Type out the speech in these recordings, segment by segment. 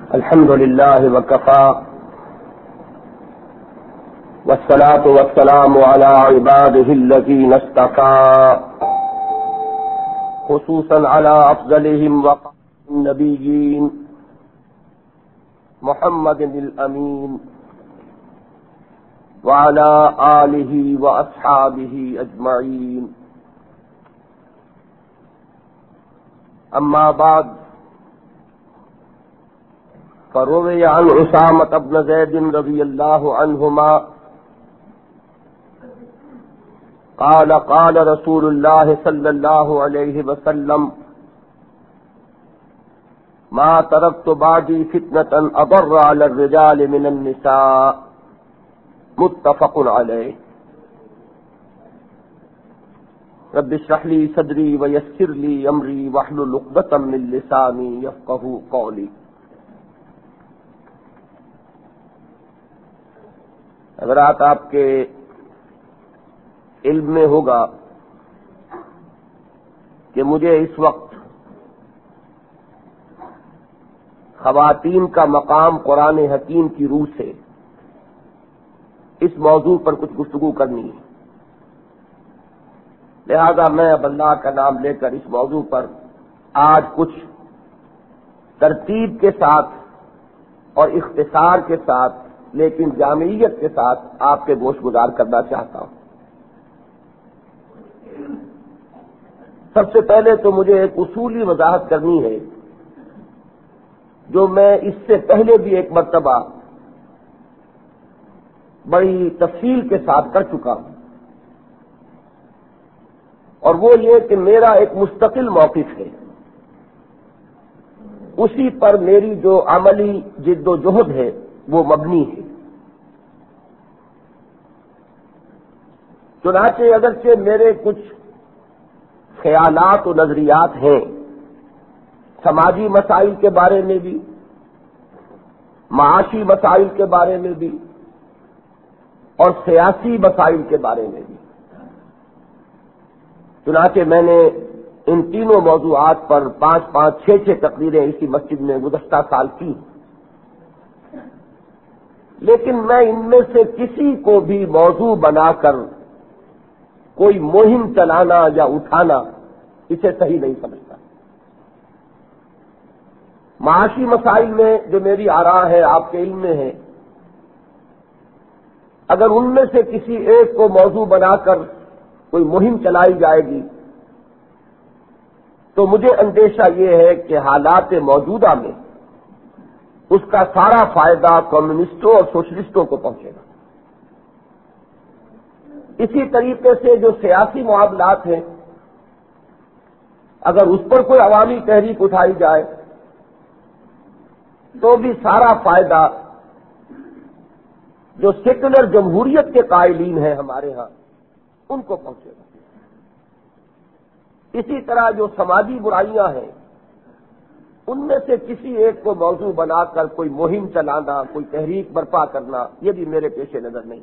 الحمد لله وكفى والصلاة والسلام على عباده الذين اصطفى خصوصا على أفضلهم وقائد النبيين محمد الأمين وعلى آله وأصحابه أجمعين. أما بعد، فروي عن أسامة بن زيد رضي الله عنهما قال قال رسول الله صلى الله عليه وسلم: ما تركت بعدي فتنة أضر على الرجال من النساء. متفق عليه. رب اشرح لي صدري ويسر لي أمري واحلل عقدة من لساني يفقهوا قولي. حضرات، آپ کے علم میں ہوگا کہ مجھے اس وقت خواتین کا مقام قرآن حکیم کی روح سے اس موضوع پر کچھ گفتگو کرنی ہے. لہذا میں اب اللہ کا نام لے کر اس موضوع پر آج کچھ ترتیب کے ساتھ اور اختصار کے ساتھ لیکن جامعیت کے ساتھ آپ کے گوش گزار کرنا چاہتا ہوں. سب سے پہلے تو مجھے ایک اصولی وضاحت کرنی ہے جو میں اس سے پہلے بھی ایک مرتبہ بڑی تفصیل کے ساتھ کر چکا ہوں، اور وہ یہ کہ میرا ایک مستقل موقف ہے، اسی پر میری جو عملی جد و جہد ہے وہ مبنی ہے. چنانچہ اگرچہ میرے کچھ خیالات و نظریات ہیں سماجی مسائل کے بارے میں بھی، معاشی مسائل کے بارے میں بھی اور سیاسی مسائل کے بارے میں بھی، چنانچہ میں نے ان تینوں موضوعات پر 5 6 تقریریں اسی مسجد میں گزشتہ سال کی. لیکن میں ان میں سے کسی کو بھی موضوع بنا کر کوئی مہم چلانا یا اٹھانا اسے صحیح نہیں سمجھتا. معاشی مسائل میں جو میری آراء ہے آپ کے علم میں ہے، اگر ان میں سے کسی ایک کو موضوع بنا کر کوئی مہم چلائی جائے گی تو مجھے اندیشہ یہ ہے کہ حالات موجودہ میں اس کا سارا فائدہ کمیونسٹوں اور سوشلسٹوں کو پہنچے گا. اسی طریقے سے جو سیاسی معاملات ہیں، اگر اس پر کوئی عوامی تحریک اٹھائی جائے تو بھی سارا فائدہ جو سیکولر جمہوریت کے قائلین ہیں ہمارے ہاں ان کو پہنچے گا. اسی طرح جو سماجی برائیاں ہیں ان میں سے کسی ایک کو موضوع بنا کر کوئی مہم چلانا، کوئی تحریک برپا کرنا، یہ بھی میرے پیش نظر نہیں.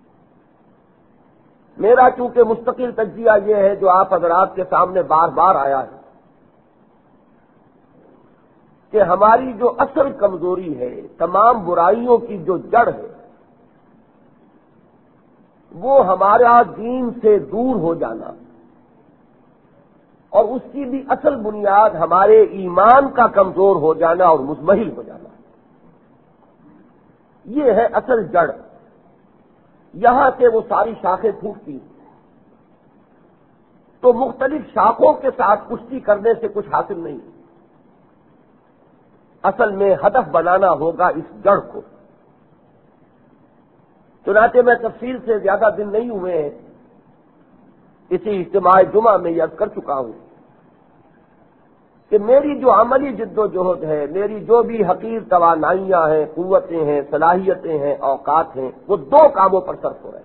میرا چونکہ مستقل تجزیہ یہ ہے جو آپ حضرات کے سامنے بار بار آیا ہے کہ ہماری جو اصل کمزوری ہے، تمام برائیوں کی جو جڑ ہے، وہ ہمارا دین سے دور ہو جانا اور اس کی بھی اصل بنیاد ہمارے ایمان کا کمزور ہو جانا اور مزمحل ہو جانا، یہ ہے اصل جڑ. یہاں سے وہ ساری شاخیں پھوٹتی، تو مختلف شاخوں کے ساتھ کشتی کرنے سے کچھ حاصل نہیں. اصل میں ہدف بنانا ہوگا اس جڑ کو. چنانچہ میں تفصیل سے زیادہ دن نہیں ہوئے ہیں، اسی اجتماع جمعہ میں یہ عرض کر چکا ہوں کہ میری جو عملی جد و جہد ہے، میری جو بھی حقیر توانائیاں ہیں، قوتیں ہیں، صلاحیتیں ہیں، اوقات ہیں، وہ 2 کاموں پر صرف ہو رہے ہیں.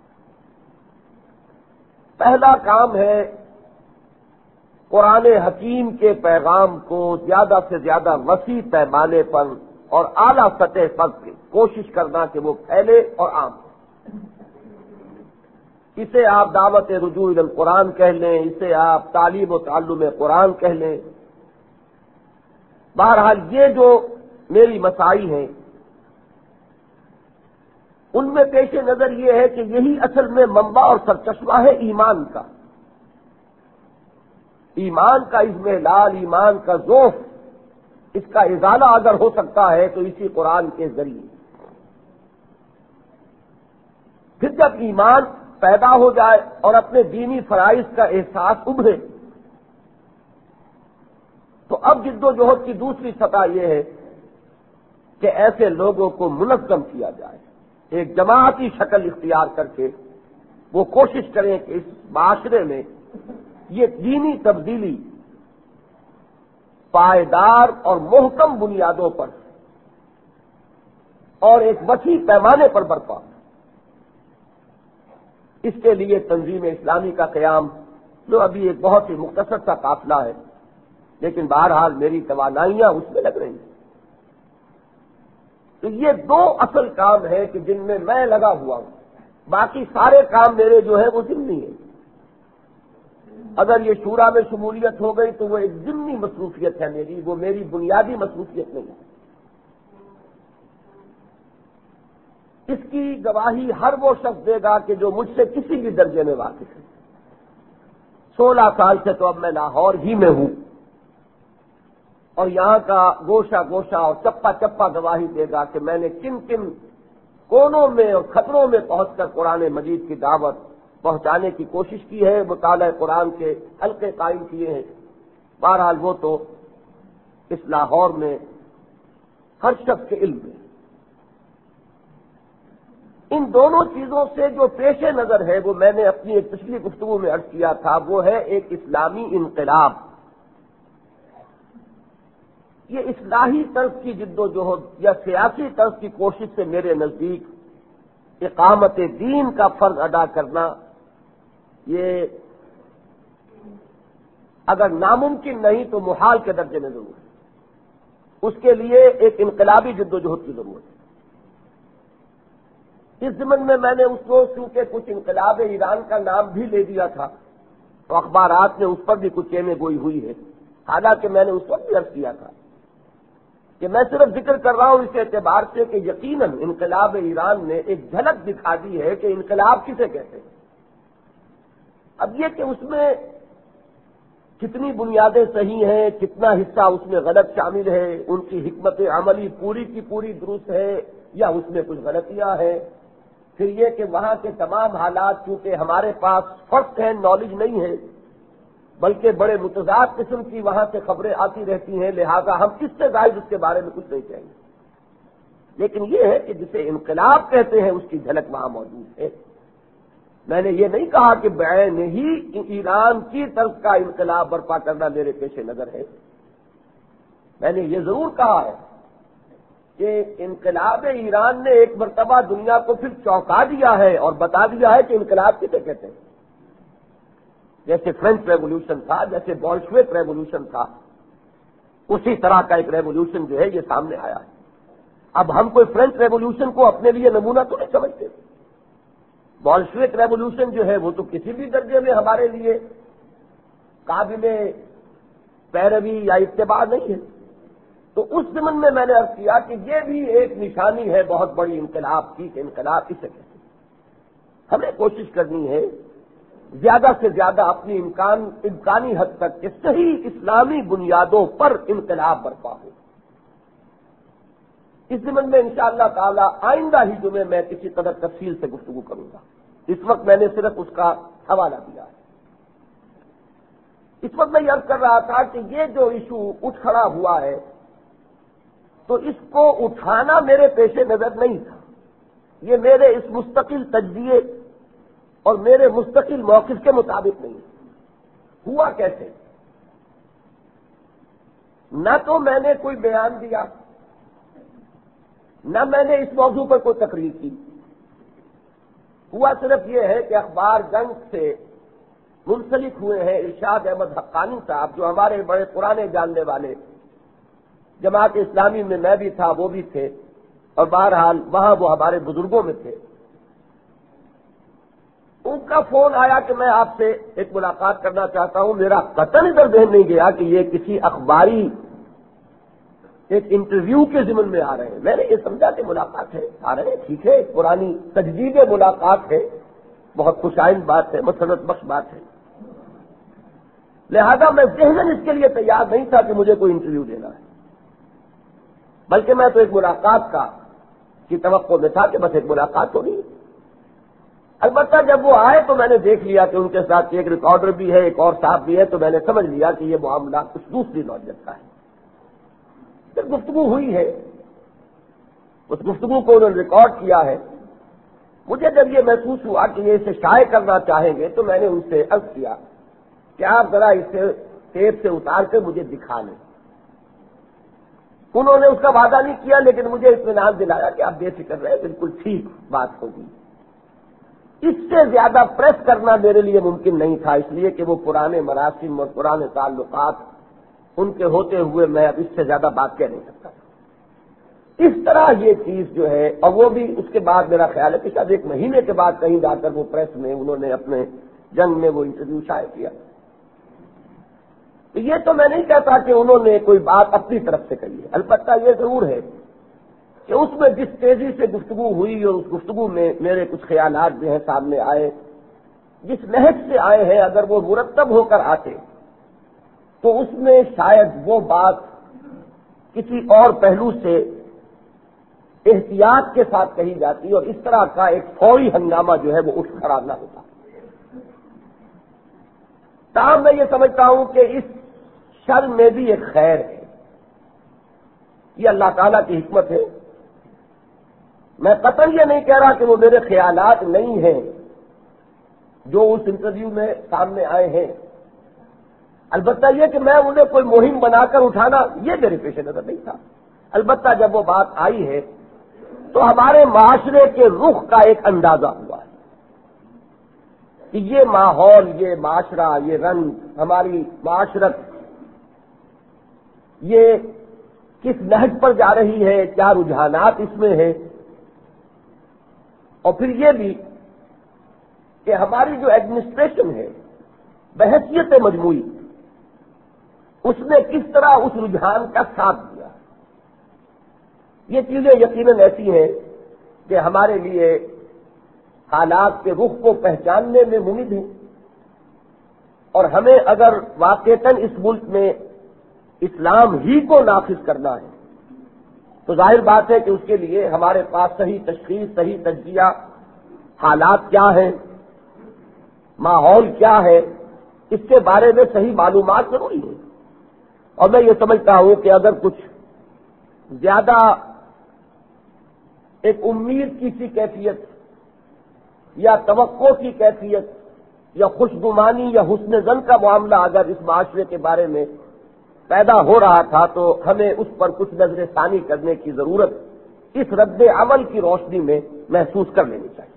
پہلا کام ہے قرآن حکیم کے پیغام کو زیادہ سے زیادہ وسیع پیمانے پر اور اعلیٰ سطح پر کوشش کرنا کہ وہ پھیلے اور عام ہو. اسے آپ دعوت رجوع القرآن کہہ لیں، اسے آپ تعلیم و تعلم قرآن کہہ لیں. بہرحال یہ جو میری مسائی ہیں، ان میں پیش نظر یہ ہے کہ یہی اصل میں منبع اور سرچشمہ ہے ایمان کا، ایمان کا اضمحلال، ایمان کا ذوف، اس کا ازالہ اگر ہو سکتا ہے تو اسی قرآن کے ذریعے۔ پھر جب ایمان پیدا ہو جائے اور اپنے دینی فرائض کا احساس ابھرے تو اب جد و جہد کی دوسری سطح یہ ہے کہ ایسے لوگوں کو منظم کیا جائے، ایک جماعتی شکل اختیار کر کے وہ کوشش کریں کہ اس معاشرے میں یہ دینی تبدیلی پائیدار اور محکم بنیادوں پر اور ایک وسیع پیمانے پر برپا۔ اس کے لیے تنظیم اسلامی کا قیام، جو ابھی ایک بہت ہی مختصر سا قافلہ ہے لیکن بہرحال میری توانائیاں اس میں لگ رہی ہیں، تو یہ دو اصل کام ہیں کہ جن میں میں لگا ہوا ہوں، باقی سارے کام میرے جو ہے وہ ضمنی ہیں۔ اگر یہ شورا میں شمولیت ہو گئی تو وہ ایک ضمنی مصروفیت ہے میری، وہ میری بنیادی مصروفیت نہیں ہے۔ اس کی گواہی ہر وہ شخص دے گا کہ جو مجھ سے کسی بھی درجے میں واقف ہے۔ 16 سال سے تو اب میں لاہور ہی میں ہوں اور یہاں کا گوشہ گوشہ اور چپا چپا گواہی دے گا کہ میں نے کن کن کونوں میں اور خطروں میں پہنچ کر قرآن مجید کی دعوت پہنچانے کی کوشش کی ہے، مطالعہ قرآن کے حلقے قائم کیے ہیں۔ بہرحال وہ تو اس لاہور میں ہر شخص کے علم میں۔ ان دونوں چیزوں سے جو پیش نظر ہے وہ میں نے اپنی ایک پچھلی گفتگو میں عرض کیا تھا، وہ ہے ایک اسلامی انقلاب۔ یہ اصلاحی طرز کی جد و جہد یا سیاسی طرز کی کوشش سے میرے نزدیک اقامت دین کا فرض ادا کرنا، یہ اگر ناممکن نہیں تو محال کے درجے میں ضرور ہے۔ اس کے لیے ایک انقلابی جد و جہد کی ضرورت ہے۔ اس ضمن میں نے اس کو چونکہ کچھ انقلاب ایران کا نام بھی لے دیا تھا تو اخبارات میں اس پر بھی کچھ چینی گوئی ہوئی ہے، حالانکہ میں نے اس وقت بھی عرض کیا تھا کہ میں صرف ذکر کر رہا ہوں اس اعتبار سے کہ یقیناً انقلاب ایران نے ایک جھلک دکھا دی ہے کہ انقلاب کسے کہتے ہیں۔ اب یہ کہ اس میں کتنی بنیادیں صحیح ہیں، کتنا حصہ اس میں غلط شامل ہے، ان کی حکمت عملی پوری کی پوری درست ہے یا اس میں کچھ غلطیاں ہیں، پھر یہ کہ وہاں کے تمام حالات چونکہ ہمارے پاس فرسٹ ہینڈ نالج نہیں ہے بلکہ بڑے متضاد قسم کی وہاں سے خبریں آتی رہتی ہیں، لہذا ہم اس سے زائد اس کے بارے میں کچھ نہیں کہیں گے، لیکن یہ ہے کہ جسے انقلاب کہتے ہیں اس کی جھلک وہاں موجود ہے۔ میں نے یہ نہیں کہا کہ بعین ہی ایران کی طرف کا انقلاب برپا کرنا میرے پیش نظر ہے، میں نے یہ ضرور کہا ہے کہ انقلاب ایران نے ایک مرتبہ دنیا کو پھر چونکا دیا ہے اور بتا دیا ہے کہ انقلاب کسے کہتے ہیں۔ جیسے فرینچ ریولوشن تھا، جیسے بولشوک ریولوشن تھا، اسی طرح کا ایک ریولوشن جو ہے یہ سامنے آیا ہے۔ اب ہم کوئی فرینچ ریولوشن کو اپنے لیے نمونہ تو نہیں سمجھتے، بولشوک ریولوشن جو ہے وہ تو کسی بھی درجے میں ہمارے لیے قابل پیروی یا اتباع نہیں ہے۔ تو اس ضمن میں نے عرض کیا کہ یہ بھی ایک نشانی ہے بہت بڑی انقلاب کی کہ انقلاب اسے کہتے ہیں۔ ہمیں کوشش کرنی ہے زیادہ سے زیادہ اپنی امکانی حد تک کہ صحیح اسلامی بنیادوں پر انقلاب برپا ہو۔ اس ضمن میں انشاءاللہ تعالی آئندہ ہی جمعے میں کسی قدر تفصیل سے گفتگو کروں گا، اس وقت میں نے صرف اس کا حوالہ دیا ہے۔ اس وقت میں یہ عرض کر رہا تھا کہ یہ جو ایشو اٹھ کھڑا ہوا ہے تو اس کو اٹھانا میرے پیش نظر نہیں تھا، یہ میرے اس مستقل تجزیے اور میرے مستقل موقف کے مطابق نہیں ہوا۔ کیسے؟ نہ تو میں نے کوئی بیان دیا، نہ میں نے اس موضوع پر کوئی تقریر کی، ہوا صرف یہ ہے کہ اخبار جنگ سے منسلک ہوئے ہیں ارشاد احمد حقانی صاحب، جو ہمارے بڑے پرانے جاننے والے، جماعت اسلامی میں میں بھی تھا، وہ بھی تھے، اور بہرحال وہاں وہ ہمارے بزرگوں میں تھے۔ ان کا فون آیا کہ میں آپ سے ایک ملاقات کرنا چاہتا ہوں۔ میرا قطعاً ادھر ذہن نہیں گیا کہ یہ کسی اخباری ایک انٹرویو کے ضمن میں آ رہے ہیں. میں نے یہ سمجھا کہ ملاقات ہے, آ رہے ہیں, ٹھیک ہے, ایک پرانی تجدید ملاقات ہے, بہت خوشائند بات ہے, مسرت بخش بات ہے. لہذا میں ذہناً اس کے لیے تیار نہیں تھا کہ مجھے کوئی انٹرویو دینا ہے, بلکہ میں تو ایک ملاقات کی توقع میں تھا کہ بس ایک ملاقات ہونی ہے. البتہ جب وہ آئے تو میں نے دیکھ لیا کہ ان کے ساتھ ایک ریکارڈر بھی ہے, ایک اور صاحب بھی ہے, تو میں نے سمجھ لیا کہ یہ معاملہ کچھ دوسری نوعیت کا ہے. پھر گفتگو ہوئی ہے, اس گفتگو کو انہوں نے ریکارڈ کیا ہے. مجھے جب یہ محسوس ہوا کہ یہ اسے شائع کرنا چاہیں گے تو میں نے ان سے عرض کیا کہ آپ ذرا اسے ٹیپ سے اتار کر مجھے دکھا لیں. انہوں نے اس کا وعدہ نہیں کیا, لیکن مجھے اطمینان دلایا کہ آپ بے فکر رہے, بالکل ٹھیک بات ہوگی. اس سے زیادہ پریس کرنا میرے لیے ممکن نہیں تھا, اس لیے کہ وہ پرانے مراسم اور پرانے تعلقات ان کے ہوتے ہوئے میں اب اس سے زیادہ بات کہہ نہیں سکتا. اس طرح یہ چیز جو ہے, اور وہ بھی اس کے بعد میرا خیال ہے کہ شاید ایک مہینے کے بعد کہیں جا کر وہ پریس میں انہوں نے اپنے جنگ میں وہ انٹرویو شائع کیا. تو یہ تو میں نہیں کہتا کہ انہوں نے کوئی بات اپنی طرف سے کہی ہے, البتہ یہ ضرور ہے کہ اس میں جس تیزی سے گفتگو ہوئی اور اس گفتگو میں میرے کچھ خیالات جو ہیں سامنے آئے, جس نہج سے آئے ہیں, اگر وہ مرتب ہو کر آتے تو اس میں شاید وہ بات کسی اور پہلو سے احتیاط کے ساتھ کہی جاتی اور اس طرح کا ایک فوری ہنگامہ جو ہے وہ اٹھ کھڑا نہ ہوتا. تاہم میں یہ سمجھتا ہوں کہ اس شر میں بھی ایک خیر ہے, یہ اللہ تعالیٰ کی حکمت ہے. میں قطعاً یہ نہیں کہہ رہا کہ وہ میرے خیالات نہیں ہیں جو اس انٹرویو میں سامنے آئے ہیں, البتہ یہ کہ میں انہیں کوئی مہم بنا کر اٹھانا یہ میرے پیش نظر نہیں تھا. البتہ جب وہ بات آئی ہے تو ہمارے معاشرے کے رخ کا ایک اندازہ ہوا ہے کہ یہ ماحول, یہ معاشرہ, یہ رنگ, ہماری معاشرت یہ کس نہج پر جا رہی ہے, کیا رجحانات اس میں ہیں. اور پھر یہ بھی کہ ہماری جو ایڈمنسٹریشن ہے بحیثیت مجموعی, اس نے کس طرح اس رجحان کا ساتھ دیا. یہ چیزیں یقیناً ایسی ہیں کہ ہمارے لیے حالات کے رخ کو پہچاننے میں ممکن ہے, اور ہمیں اگر واقعتاً اس ملک میں اسلام ہی کو نافذ کرنا ہے تو ظاہر بات ہے کہ اس کے لیے ہمارے پاس صحیح تشخیص, صحیح تجزیہ, حالات کیا ہیں, ماحول کیا ہے, اس کے بارے میں صحیح معلومات ضروری ہے. اور میں یہ سمجھتا ہوں کہ اگر کچھ زیادہ ایک امید کی سی کیفیت یا توقع کی کیفیت یا خوشگمانی یا حسن ظن کا معاملہ اگر اس معاشرے کے بارے میں پیدا ہو رہا تھا تو ہمیں اس پر کچھ نظر ثانی کرنے کی ضرورت اس رد عمل کی روشنی میں محسوس کر لینی چاہیے.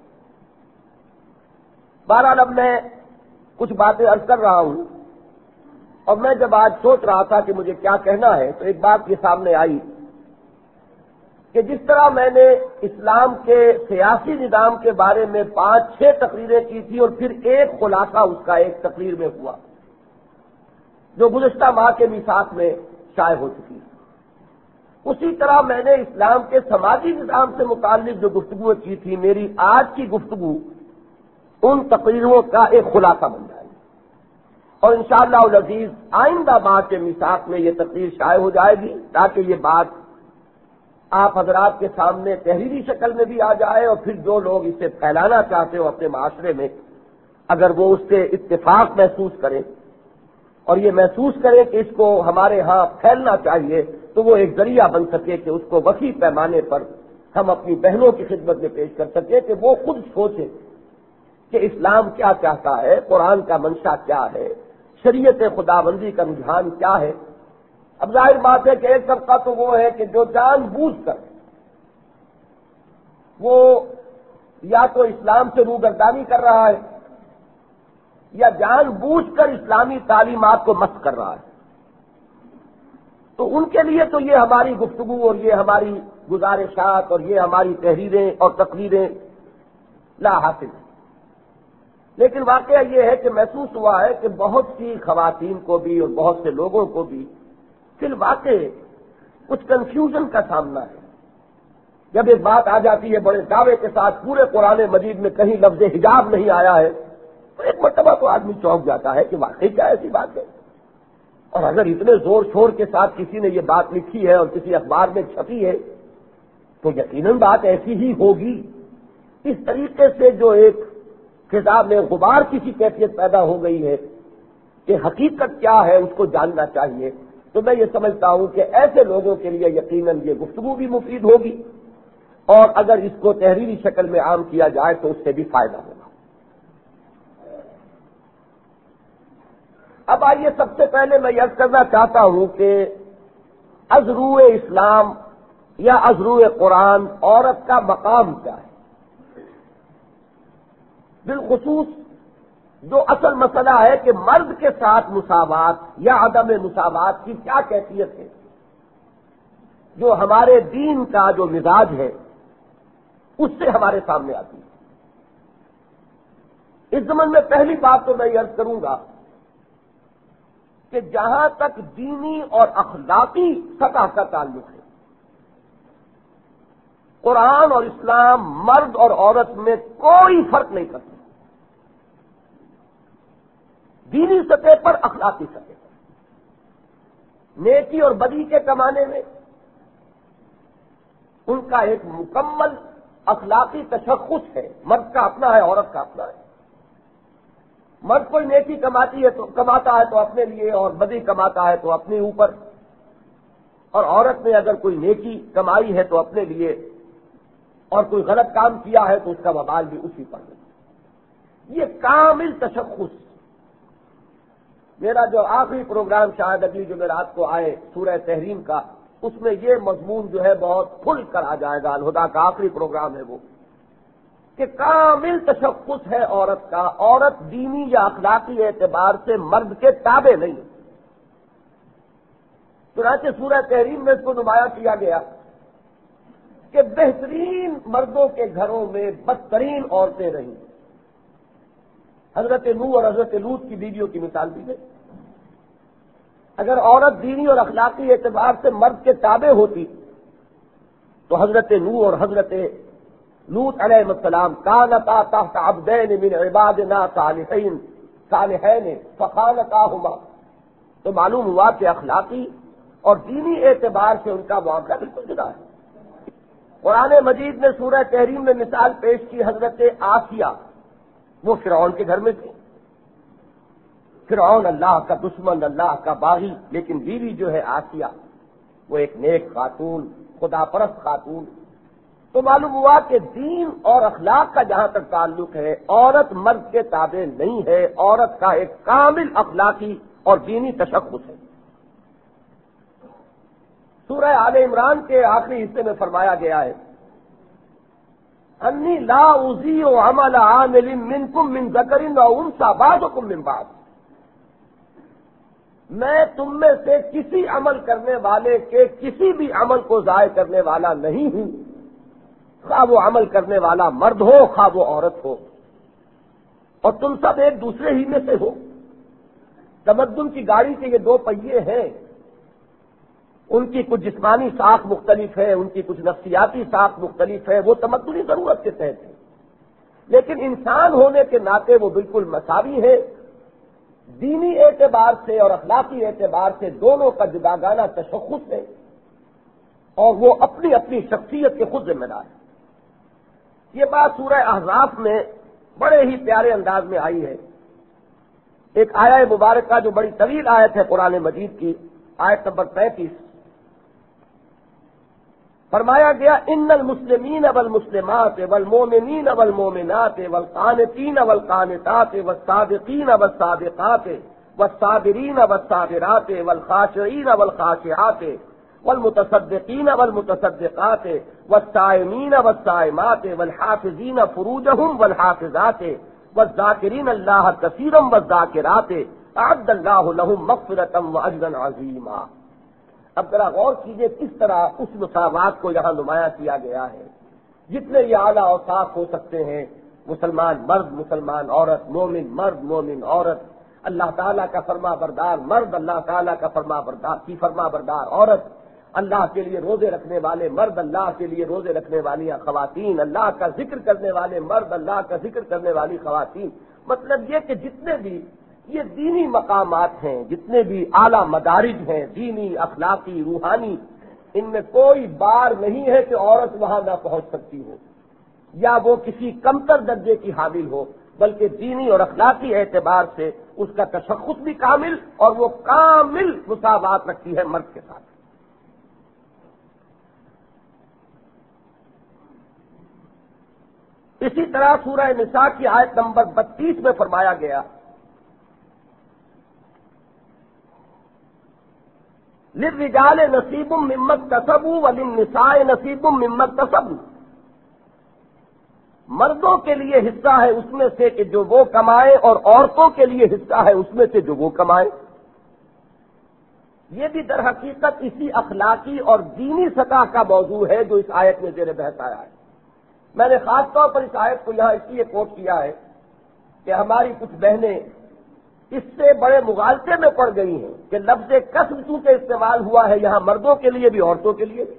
بہرحال اب میں کچھ باتیں عرض کر رہا ہوں, اور میں جب آج سوچ رہا تھا کہ مجھے کیا کہنا ہے تو ایک بات یہ سامنے آئی کہ جس طرح میں نے اسلام کے سیاسی نظام کے بارے میں 5-6 تقریریں کی تھی اور پھر ایک خلاصہ اس کا ایک تقریر میں ہوا جو گزشتہ ماہ کے میثاق میں شائع ہو چکی ہے, اسی طرح میں نے اسلام کے سماجی نظام سے متعلق جو گفتگو کی تھی, میری آج کی گفتگو ان تقریروں کا ایک خلاصہ بن جائے گی. اور انشاءاللہ العزیز آئندہ ماہ کے میثاق میں یہ تقریر شائع ہو جائے گی تاکہ یہ بات آپ حضرات کے سامنے تحریری شکل میں بھی آ جائے, اور پھر جو لوگ اسے پھیلانا چاہتے ہو اپنے معاشرے میں اگر وہ اس سے اتفاق محسوس کریں اور یہ محسوس کریں کہ اس کو ہمارے ہاں پھیلنا چاہیے تو وہ ایک ذریعہ بن سکے کہ اس کو وسیع پیمانے پر ہم اپنی بہنوں کی خدمت میں پیش کر سکیں کہ وہ خود سوچیں کہ اسلام کیا چاہتا ہے, قرآن کا منشا کیا ہے, شریعت خداوندی کا رجحان کیا ہے. اب ظاہر بات ہے کہ ایک طبقہ تو وہ ہے کہ جو جان بوجھ کر وہ یا تو اسلام سے روگردانی کر رہا ہے یا جان بوجھ کر اسلامی تعلیمات کو مست کر رہا ہے. تو ان کے لیے تو یہ ہماری گفتگو اور یہ ہماری گزارشات اور یہ ہماری تحریریں اور تقریریں لا حاصل ہیں. لیکن واقعہ یہ ہے کہ محسوس ہوا ہے کہ بہت سی خواتین کو بھی اور بہت سے لوگوں کو بھی فی الواقع کچھ کنفیوژن کا سامنا ہے. جب ایک بات آ جاتی ہے بڑے دعوے کے ساتھ پورے قرآن مجید میں کہیں لفظ حجاب نہیں آیا ہے تو ایک مرتبہ تو آدمی چونک جاتا ہے کہ واقعی کیا ایسی بات ہے. اور اگر اتنے زور شور کے ساتھ کسی نے یہ بات لکھی ہے اور کسی اخبار میں چھپی ہے تو یقیناً بات ایسی ہی ہوگی. اس طریقے سے جو ایک خطاب میں غبار کی سی کیفیت پیدا ہو گئی ہے کہ حقیقت کیا ہے اس کو جاننا چاہیے. تو میں یہ سمجھتا ہوں کہ ایسے لوگوں کے لیے یقیناً یہ گفتگو بھی مفید ہوگی اور اگر اس کو تحریری شکل میں عام کیا جائے تو اس سے بھی فائدہ ہوگا. اب آئیے سب سے پہلے میں یہ کرنا چاہتا ہوں کہ ازرو اسلام یا ازرو قرآن عورت کا مقام کیا ہے. بالخصوص جو اصل مسئلہ ہے کہ مرد کے ساتھ مساوات یا عدم مساوات کی کیا کیفیت ہے جو ہمارے دین کا جو مزاج ہے اس سے ہمارے سامنے آتی ہے. اس زمن میں پہلی بات تو میں یہ عرض کروں گا کہ جہاں تک دینی اور اخلاقی سطح کا تعلق ہے قرآن اور اسلام مرد اور عورت میں کوئی فرق نہیں کرتا. دینی سطح پر اخلاقی سطح پر نیکی اور بدی کے کمانے میں ان کا ایک مکمل اخلاقی تشخص ہے. مرد کا اپنا ہے عورت کا اپنا ہے. مرد کوئی نیکی کماتا ہے تو اپنے لیے اور بدی کماتا ہے تو اپنے اوپر اور عورت نے اگر کوئی نیکی کمائی ہے تو اپنے لیے اور کوئی غلط کام کیا ہے تو اس کا وبال بھی اسی پر ہے. یہ کامل تشخص. میرا جو آخری پروگرام شاید اگلی جمعرات کو آئے سورہ تحریم کا اس میں یہ مضمون جو ہے بہت کھل کر آ جائے گا. الہدیٰ کا آخری پروگرام ہے وہ کہ کامل تشخص ہے عورت کا. عورت دینی یا اخلاقی اعتبار سے مرد کے تابع نہیں. چنانچہ سورہ تحریم میں اس کو نمایاں کیا گیا کہ بہترین مردوں کے گھروں میں بدترین عورتیں رہیں. حضرت نوح اور حضرت لوط کی بیویوں کی مثال دی گئی. اگر عورت دینی اور اخلاقی اعتبار سے مرد کے تابع ہوتی تو حضرت نوح اور حضرت لوط علیہ السلام کانتا تحت عبدین من عبادنا صالحین فخانتاہما. تو معلوم ہوا کہ اخلاقی اور دینی اعتبار سے ان کا معاملہ بالکل جدا ہے. قرآن مجید نے سورہ تحریم میں مثال پیش کی حضرت آسیہ. وہ فرعون کے گھر میں تھی. فرعون اللہ کا دشمن اللہ کا باغی لیکن بیوی جو ہے آسیہ وہ ایک نیک خاتون خدا پرست خاتون. تو معلوم ہوا کہ دین اور اخلاق کا جہاں تک تعلق ہے عورت مرد کے تابع نہیں ہے. عورت کا ایک کامل اخلاقی اور دینی تشخص ہے. سورہ آل عمران کے آخری حصے میں فرمایا گیا ہے انی لا اضیع عمل عامل منکم من ذکر و انثی بعضکم من بعض. میں تم میں سے کسی عمل کرنے والے کے کسی بھی عمل کو ضائع کرنے والا نہیں ہوں خواہ وہ عمل کرنے والا مرد ہو خواہ وہ عورت ہو. اور تم سب ایک دوسرے ہی میں سے ہو. تمدن کی گاڑی کے یہ دو پہیے ہیں. ان کی کچھ جسمانی ساخت مختلف ہے ان کی کچھ نفسیاتی ساخت مختلف ہے. وہ تمدنی ضرورت کے تحت ہے لیکن انسان ہونے کے ناطے وہ بالکل مساوی ہے. دینی اعتبار سے اور اخلاقی اعتبار سے دونوں کا جداگانہ تشخص ہے اور وہ اپنی اپنی شخصیت کے خود ذمہ دار ہے. یہ بات سورہ احزاب میں بڑے ہی پیارے انداز میں آئی ہے. ایک آیہ مبارکہ جو بڑی طویل آیت ہے قرآن مجید کی آیت نمبر 35 فرمایا گیا ان المسلمین والمسلمات والمؤمنین والمؤمنات والقانتین والقانتات والصادقین والصادقات والصابرین والصابرات والخاشعین والخاشعات والمتصدقین والمتصدقات والصائمین والصائمات والحافظین فروجهم والحافظات والذاکرین اللہ کثیرا والذاکرات اعد اللہ لهم مغفرۃ واجرا عظیما. اب ذرا غور کیجئے کس طرح اس مساوات کو یہاں نمایاں کیا گیا ہے. جتنے یہ اعلیٰ اوصاف ہو سکتے ہیں مسلمان مرد مسلمان عورت مومن مرد مومن عورت اللہ تعالیٰ کا فرما بردار مرد اللہ تعالیٰ کا فرما بردار عورت اللہ کے لیے روزے رکھنے والے مرد، اللہ کے لیے روزے رکھنے والی خواتین، اللہ کا ذکر کرنے والے مرد، اللہ کا ذکر کرنے والی خواتین. مطلب یہ کہ جتنے بھی یہ دینی مقامات ہیں، جتنے بھی اعلیٰ مدارج ہیں دینی، اخلاقی، روحانی، ان میں کوئی بار نہیں ہے کہ عورت وہاں نہ پہنچ سکتی ہو یا وہ کسی کمتر درجے کی حامل ہو، بلکہ دینی اور اخلاقی اعتبار سے اس کا تشخص بھی کامل اور وہ کامل مساوات رکھتی ہے مرد کے ساتھ. اسی طرح سورہ نساء کی آیت نمبر 32 میں فرمایا گیا للرجال نصیب مما اکتسبوا وللنساء نصیب مما اکتسبن. مردوں کے لیے حصہ ہے اس میں سے کہ جو وہ کمائے اور عورتوں کے لیے حصہ ہے اس میں سے جو وہ کمائے. یہ بھی در حقیقت اسی اخلاقی اور دینی سطح کا موضوع ہے جو اس آیت میں زیر بحث آیا ہے. میں نے خاص طور پر اس آیت کو یہاں اس لیے کوٹ کیا ہے کہ ہماری کچھ بہنیں اس سے بڑے مغالطے میں پڑ گئی ہیں کہ لفظ کسب چونکہ استعمال ہوا ہے یہاں مردوں کے لیے بھی عورتوں کے لیے بھی،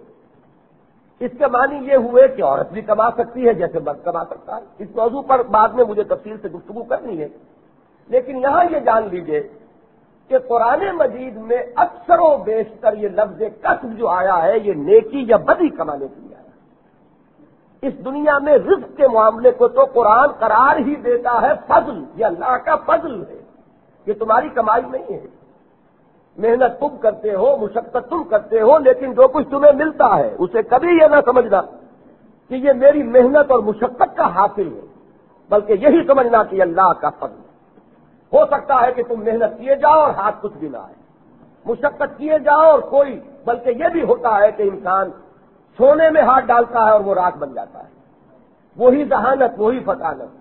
اس کے معنی یہ ہوئے کہ عورت بھی کما سکتی ہے جیسے مرد کما سکتا ہے. اس موضوع پر بعد میں مجھے تفصیل سے گفتگو کرنی ہے، لیکن یہاں یہ جان لیجئے کہ قرآن مجید میں اکثر و بیشتر یہ لفظ کسب جو آیا ہے یہ نیکی یا بدی کمانے کے لیے آیا ہے. اس دنیا میں رزق کے معاملے کو تو قرآن قرار ہی دیتا ہے فضل، یہ اللہ کا فضل ہے، یہ تمہاری کمائی نہیں ہے. محنت تم کرتے ہو، مشقت تم کرتے ہو، لیکن جو کچھ تمہیں ملتا ہے اسے کبھی یہ نہ سمجھنا کہ یہ میری محنت اور مشقت کا حاصل ہے، بلکہ یہی سمجھنا کہ اللہ کا فضل ہے. ہو سکتا ہے کہ تم محنت کیے جاؤ اور ہاتھ کچھ بھی نہ آئے، مشقت کیے جاؤ اور کوئی، بلکہ یہ بھی ہوتا ہے کہ انسان سونے میں ہاتھ ڈالتا ہے اور وہ راکھ بن جاتا ہے. وہی ذہانت، وہی فطانت.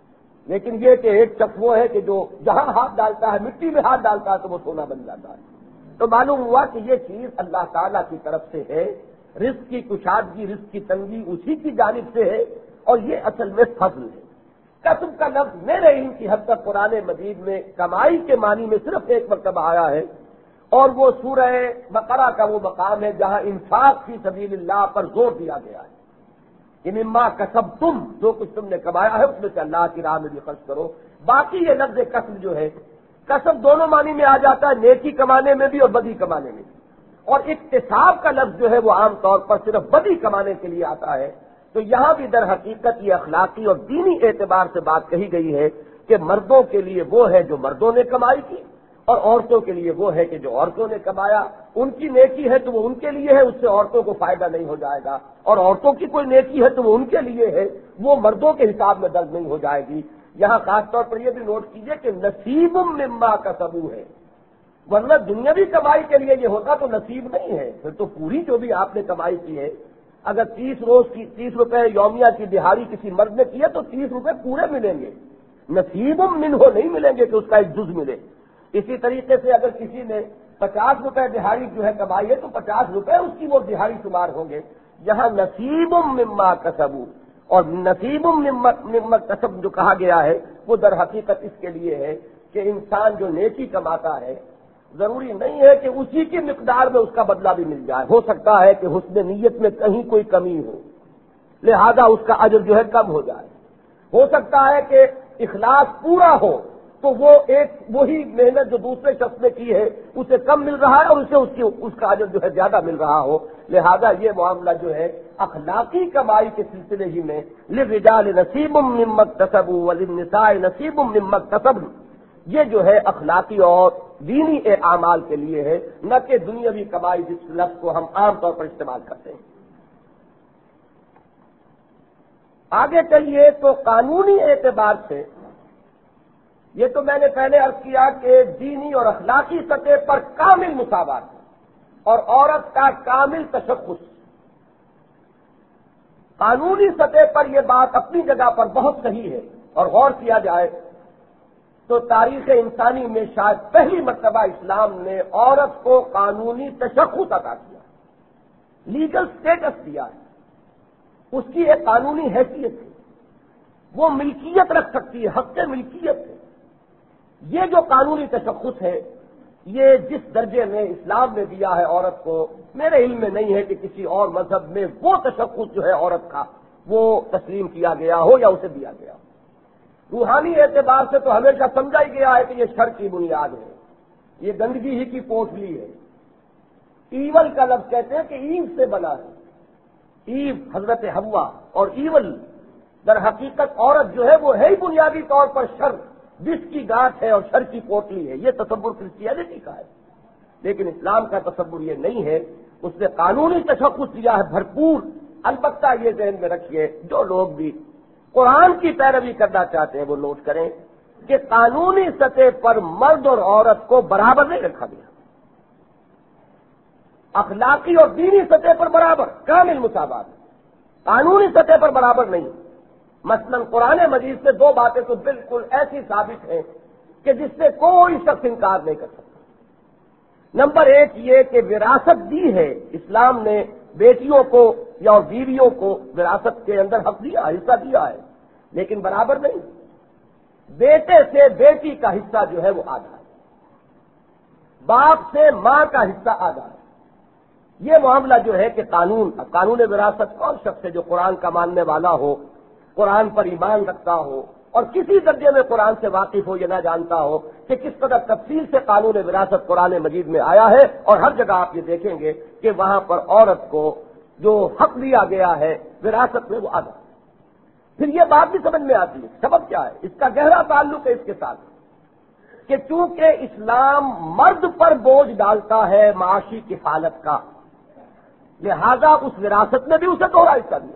لیکن یہ کہ ایک شخص وہ ہے کہ جو جہاں ہاتھ ڈالتا ہے، مٹی میں ہاتھ ڈالتا ہے تو وہ سونا بن جاتا ہے. تو معلوم ہوا کہ یہ چیز اللہ تعالیٰ کی طرف سے ہے، رزق کی کشادگی، رزق کی تنگی اسی کی جانب سے ہے، اور یہ اصل میں فضل ہے. کسب کا لفظ میرے علم کی حد تک قرآن مجید میں کمائی کے معنی میں صرف ایک مرتبہ آیا ہے، اور وہ سورہ بقرہ کا وہ مقام ہے جہاں انفاق فی سبیل اللہ پر زور دیا گیا ہے کہ مما کسبتم، جو کچھ تم نے کمایا ہے اس میں سے اللہ کی راہ میں بھی خرچ کرو. باقی یہ لفظ کسب جو ہے، کسب دونوں معنی میں آ جاتا ہے، نیکی کمانے میں بھی اور بدی کمانے میں بھی. اور اکتساب کا لفظ جو ہے وہ عام طور پر صرف بدی کمانے کے لیے آتا ہے. تو یہاں بھی در حقیقت یہ اخلاقی اور دینی اعتبار سے بات کہی گئی ہے کہ مردوں کے لیے وہ ہے جو مردوں نے کمائی کی، اور عورتوں کے لیے وہ ہے کہ جو عورتوں نے کمایا. ان کی نیکی ہے تو وہ ان کے لیے ہے، اس سے عورتوں کو فائدہ نہیں ہو جائے گا، اور عورتوں کی کوئی نیکی ہے تو وہ ان کے لیے ہے، وہ مردوں کے حساب میں درج نہیں ہو جائے گی. یہاں خاص طور پر یہ بھی نوٹ کیجئے کہ نصیب مما کسبوا ہے، ورنہ دنیاوی کمائی کے لیے یہ ہوتا تو نصیب نہیں ہے. پھر تو پوری جو بھی آپ نے کمائی کی ہے، اگر 30 روپے یومیہ کی دہاڑی کسی مرد نے کی ہے تو 30 روپے پورے ملیں گے، نصیب منہ نہیں ملیں گے کہ اس کا ایک جز ملے. اسی طریقے سے اگر کسی نے 50 روپے دہاڑی جو ہے کمائی ہے تو 50 روپے اس کی وہ دہاڑی شمار ہوں گے. یہاں نصیب مما کسبوا اور نصیب مما کسب جو کہا گیا ہے وہ در حقیقت اس کے لیے ہے کہ انسان جو نیکی کماتا ہے ضروری نہیں ہے کہ اسی کی مقدار میں اس کا بدلہ بھی مل جائے. ہو سکتا ہے کہ حسن نیت میں کہیں کوئی کمی ہو، لہذا اس کا اجر جو ہے کم ہو جائے. ہو سکتا ہے کہ اخلاص پورا ہو تو وہ ایک وہی محنت جو دوسرے شخص نے کی ہے اسے کم مل رہا ہے اور اسے اس کا اجر جو ہے زیادہ مل رہا ہو. لہذا یہ معاملہ جو ہے اخلاقی کمائی کے سلسلے ہی میں للرجال نصیب مما اکتسبوا وللنساء نصیب مما اکتسبن، یہ جو ہے اخلاقی اور دینی اعمال کے لیے ہے، نہ کہ دنیاوی کمائی جس لفظ کو ہم عام طور پر استعمال کرتے ہیں. آگے چلیے تو قانونی اعتبار سے یہ تو میں نے پہلے عرض کیا کہ دینی اور اخلاقی سطح پر کامل مساوات اور عورت کا کامل تشخص. قانونی سطح پر یہ بات اپنی جگہ پر بہت صحیح ہے، اور غور کیا جائے تو تاریخ انسانی میں شاید پہلی مرتبہ اسلام نے عورت کو قانونی تشخص عطا کیا، لیگل سٹیٹس دیا ہے، اس کی ایک قانونی حیثیت ہے، وہ ملکیت رکھ سکتی ہے، حق ملکیت ہے. یہ جو قانونی تشخص ہے یہ جس درجے میں اسلام نے دیا ہے عورت کو، میرے علم میں نہیں ہے کہ کسی اور مذہب میں وہ تشخص جو ہے عورت کا وہ تسلیم کیا گیا ہو یا اسے دیا گیا ہو۔ روحانی اعتبار سے تو ہمیشہ سمجھا ہی گیا ہے کہ یہ شر کی بنیاد ہے، یہ گندگی ہی کی پوٹلی ہے۔ ایول کا لفظ کہتے ہیں کہ ایو سے بنا ہے، ایو حضرت حوا، اور ایول در حقیقت عورت جو ہے وہ ہے ہی بنیادی طور پر شر، جس کی گاٹھ ہے اور شر کی پوٹلی ہے۔ یہ تصور کرسچینٹی کا ہے، لیکن اسلام کا تصور یہ نہیں ہے۔ اس نے قانونی تشخص دیا ہے بھرپور۔ البتہ یہ ذہن میں رکھیے، جو لوگ بھی قرآن کی پیروی کرنا چاہتے ہیں وہ نوٹ کریں کہ قانونی سطح پر مرد اور عورت کو برابر نہیں رکھا گیا، اخلاقی اور دینی سطح پر برابر، کامل مساوات، قانونی سطح پر برابر نہیں۔ مثلا قرآن مجید سے دو باتیں تو بالکل ایسی ثابت ہیں کہ جس سے کوئی شخص انکار نہیں کر سکتا۔ نمبر ایک یہ کہ وراثت دی ہے، اسلام نے بیٹیوں کو یا بیویوں کو وراثت کے اندر حق دیا، حصہ دیا ہے، لیکن برابر نہیں۔ بیٹے سے بیٹی کا حصہ جو ہے وہ آدھا ہے، باپ سے ماں کا حصہ آدھا ہے۔ یہ معاملہ جو ہے کہ قانون وراثت کون شخص ہے جو قرآن کا ماننے والا ہو، قرآن پر ایمان رکھتا ہو اور کسی درجے میں قرآن سے واقف ہو، یہ نہ جانتا ہو کہ کس قدر تفصیل سے قانون وراثت قرآن مجید میں آیا ہے، اور ہر جگہ آپ یہ دیکھیں گے کہ وہاں پر عورت کو جو حق دیا گیا ہے وراثت میں وہ آدھا۔ پھر یہ بات بھی سمجھ میں آتی ہے، سبب کیا ہے؟ اس کا گہرا تعلق ہے اس کے ساتھ کہ چونکہ اسلام مرد پر بوجھ ڈالتا ہے معاشی کفالت کا، لہذا اس وراثت میں بھی اسے دوہرا حصہ دیا۔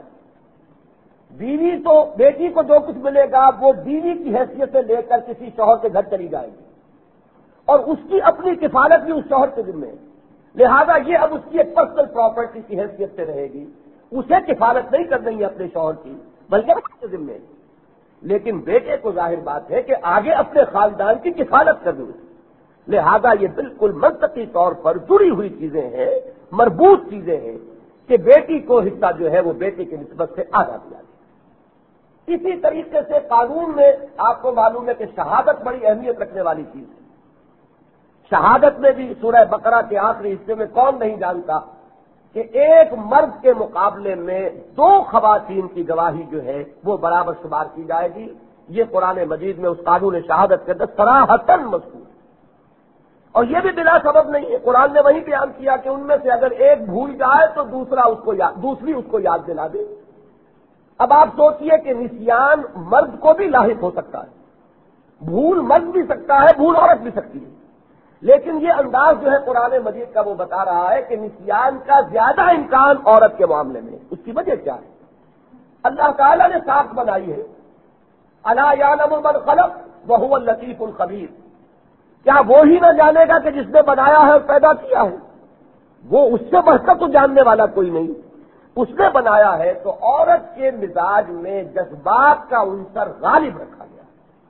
بیوی تو بیٹی کو جو کچھ ملے گا وہ بیوی کی حیثیت سے لے کر کسی شوہر کے گھر چلی جائے گی، اور اس کی اپنی کفالت بھی اس شوہر کے ذمہ ہے، لہذا یہ اب اس کی ایک پرسنل پراپرٹی کی حیثیت سے رہے گی، اسے کفالت نہیں کر رہی ہے اپنے شوہر کی بلکہ اس کے ذمہ ہے۔ لیکن بیٹے کو ظاہر بات ہے کہ آگے اپنے خاندان کی کفالت کرنی ہے، لہذا یہ بالکل منطقی طور پر جڑی ہوئی چیزیں ہیں، مربوط چیزیں ہیں کہ بیٹی کو حصہ جو ہے وہ بیٹے کی نسبت سے آدھا دیا جائے۔ اسی طریقے سے قانون میں آپ کو معلوم ہے کہ شہادت بڑی اہمیت رکھنے والی چیز ہے۔ شہادت میں بھی سورہ بقرہ کے آخری حصے میں کون نہیں جانتا کہ ایک مرد کے مقابلے میں دو خواتین کی گواہی جو ہے وہ برابر شمار کی جائے گی۔ یہ قرآن مجید میں اس قانون شہادت کے اندر صراحتاً مذکور ہے، اور یہ بھی بلا سبب نہیں ہے۔ قرآن نے وہی بیان کیا کہ ان میں سے اگر ایک بھول جائے تو دوسری اس کو یاد دلا دے۔ اب آپ سوچئے کہ نسیان مرد کو بھی لاحق ہو سکتا ہے، بھول مرد بھی سکتا ہے، بھول عورت بھی سکتی ہے، لیکن یہ انداز جو ہے قرآن مجید کا وہ بتا رہا ہے کہ نسیان کا زیادہ امکان عورت کے معاملے میں۔ اس کی وجہ کیا ہے؟ اللہ تعالیٰ نے ساخت بنائی ہے، الا یعلم من خلق وهو اللطیف الخبیر، کیا وہی نہ جانے گا کہ جس نے بنایا ہے اور پیدا کیا ہے؟ وہ اس سے بڑھ کر تو جاننے والا کوئی نہیں، اس نے بنایا ہے۔ تو عورت کے مزاج میں جذبات کا عنصر غالب رکھا گیا،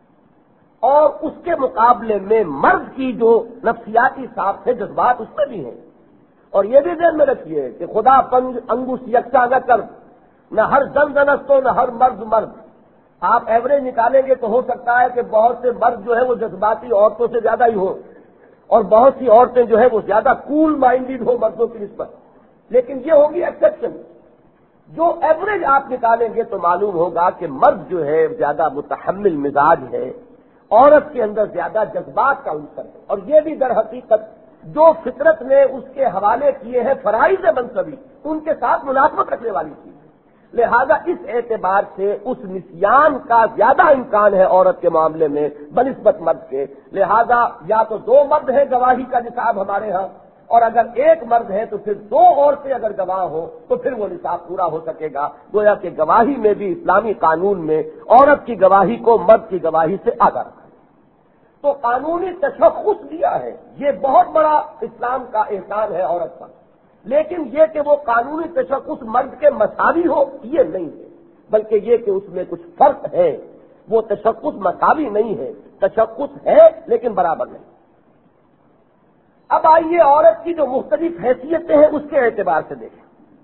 اور اس کے مقابلے میں مرد کی جو نفسیاتی ساخت ہے جذبات اس میں بھی ہیں۔ اور یہ بھی ذہن میں رکھیے کہ خدا پنج انگوش یکساں نہ کر، نہ ہر زن زنستو نہ ہر مرد مرد۔ آپ ایوریج نکالیں گے تو ہو سکتا ہے کہ بہت سے مرد جو ہے وہ جذباتی عورتوں سے زیادہ ہی ہو، اور بہت سی عورتیں جو ہے وہ زیادہ کول مائنڈیڈ ہو مردوں کی نسبت، لیکن یہ ہوگی ایکسیپشن۔ جو ایوریج آپ نکالیں گے تو معلوم ہوگا کہ مرد جو ہے زیادہ متحمل مزاج ہے، عورت کے اندر زیادہ جذبات کا عنصر ہے، اور یہ بھی در حقیقت جو فطرت نے اس کے حوالے کیے ہیں فرائض منصبی، ان کے ساتھ مناسبت رکھنے والی چیز ہے۔ لہذا اس اعتبار سے اس نسیان کا زیادہ امکان ہے عورت کے معاملے میں بنسبت مرد کے، لہذا یا تو دو مرد ہیں گواہی کا نصاب ہمارے ہاں، اور اگر ایک مرد ہے تو پھر دو عورتیں اگر گواہ ہو تو پھر وہ نصاب پورا ہو سکے گا۔ گویا کہ گواہی میں بھی اسلامی قانون میں عورت کی گواہی کو مرد کی گواہی سے آگاہ رکھا ہے۔ تو قانونی تشخص دیا ہے، یہ بہت بڑا اسلام کا احسان ہے عورت پر، لیکن یہ کہ وہ قانونی تشخص مرد کے مساوی ہو یہ نہیں ہے، بلکہ یہ کہ اس میں کچھ فرق ہے۔ وہ تشخص مساوی نہیں ہے، تشخص ہے لیکن برابر نہیں۔ اب آئیے عورت کی جو مختلف حیثیتیں ہیں اس کے اعتبار سے دیکھیں۔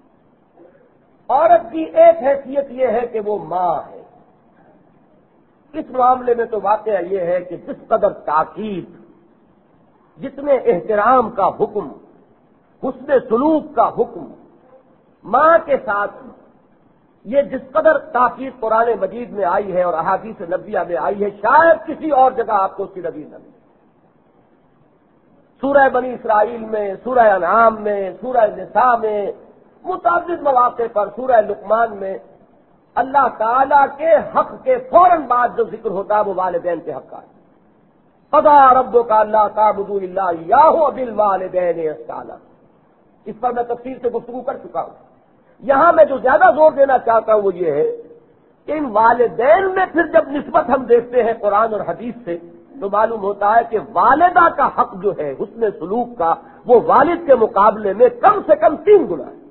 عورت کی ایک حیثیت یہ ہے کہ وہ ماں ہے۔ اس معاملے میں تو واقعہ یہ ہے کہ جس قدر تاکید جس میں احترام کا حکم، حسن سلوک کا حکم ماں کے ساتھ، یہ جس قدر تاکید قرآن مجید میں آئی ہے اور احادیث نبویہ میں آئی ہے، شاید کسی اور جگہ آپ کو اس کی نظیر نہ ملے۔ سورہ بنی اسرائیل میں، سورہ انعام میں، سورہ نساء میں، متعدد مواقع پر، سورہ لقمان میں اللہ تعالیٰ کے حق کے فوراً بعد جو ذکر ہوتا ہے وہ والدین کے حق کا ہے۔ قضى ربك الا تعبدوا الا اياه وبالوالدين احسانا، اس پر میں تفصیل سے گفتگو کر چکا ہوں۔ یہاں میں جو زیادہ زور دینا چاہتا ہوں وہ یہ ہے کہ ان والدین میں پھر جب نسبت ہم دیکھتے ہیں قرآن اور حدیث سے تو معلوم ہوتا ہے کہ والدہ کا حق جو ہے حسن سلوک کا، وہ والد کے مقابلے میں کم سے کم 3 گنا ہے۔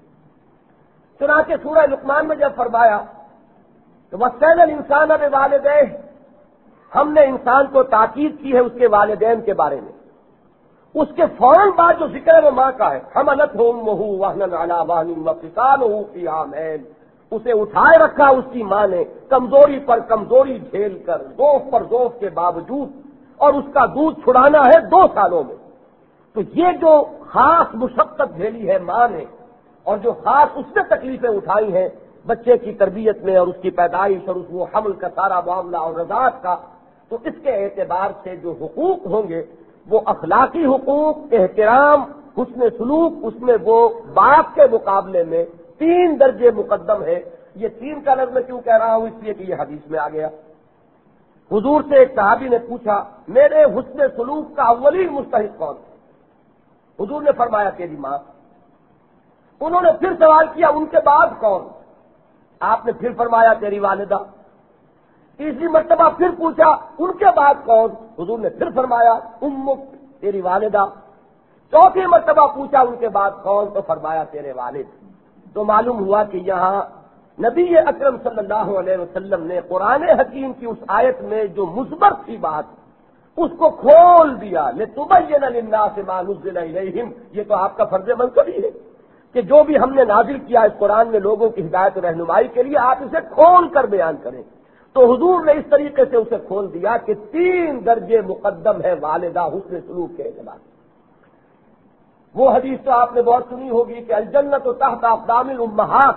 چنانچہ سورہ لقمان میں جب فرمایا کہ وَصَّيْنَا الْإِنسَانَ بِوَالِدَيْهِ، ہم نے انسان کو تاکید کی ہے اس کے والدین کے بارے میں، اس کے فوراً بعد جو ذکر ہے وہ ماں کا ہے۔ حَمَلَتْهُ أُمُّهُ وَهْنًا عَلَىٰ وَهْنٍ وَفِصَالُهُ فِي عَامَيْنِ، اسے اٹھائے رکھا اس کی ماں نے کمزوری پر کمزوری جھیل کر، ضعف پر ضعف کے باوجود، اور اس کا دودھ چھڑانا ہے 2 سالوں میں۔ تو یہ جو خاص مشقت جھیلی ہے ماں نے اور جو خاص اس نے تکلیفیں اٹھائی ہیں بچے کی تربیت میں اور اس کی پیدائش اور اس وہ حمل کا سارا معاملہ اور رضاعت کا، تو اس کے اعتبار سے جو حقوق ہوں گے وہ اخلاقی حقوق، احترام، حسن سلوک، اس میں وہ باپ کے مقابلے میں 3 درجے مقدم ہے۔ یہ 3 کا لفظ میں کیوں کہہ رہا ہوں؟ اس لیے کہ یہ حدیث میں آ گیا۔ حضور سے ایک صحابی نے پوچھا میرے حسن سلوک کا اولین مستحق کون ہے؟ حضور نے فرمایا تیری ماں۔ انہوں نے پھر سوال کیا ان کے بعد کون؟ آپ نے پھر فرمایا تیری والدہ۔ تیسری مرتبہ پھر پوچھا ان کے بعد کون؟ حضور نے پھر فرمایا امک، تیری والدہ۔ چوتھی مرتبہ پوچھا ان کے بعد کون؟ تو فرمایا تیرے والد۔ تو معلوم ہوا کہ یہاں نبی اکرم صلی اللہ علیہ وسلم نے قرآن حکیم کی اس آیت میں جو مثبت تھی بات اس کو کھول دیا، لِتُبَيِّنَ لِلنَّاسِ مَا نُزِّلَ إِلَيْهِمْ۔ یہ تو آپ کا فرض منصب ہی ہے کہ جو بھی ہم نے نازل کیا اس قرآن میں لوگوں کی ہدایت و رہنمائی کے لیے آپ اسے کھول کر بیان کریں۔ تو حضور نے اس طریقے سے اسے کھول دیا کہ 3 درجے مقدم ہے والدہ حسن سلوک کے اعتبار سے۔ وہ حدیث تو آپ نے بہت سنی ہوگی کہ الجنت تحت اقدام الامہات،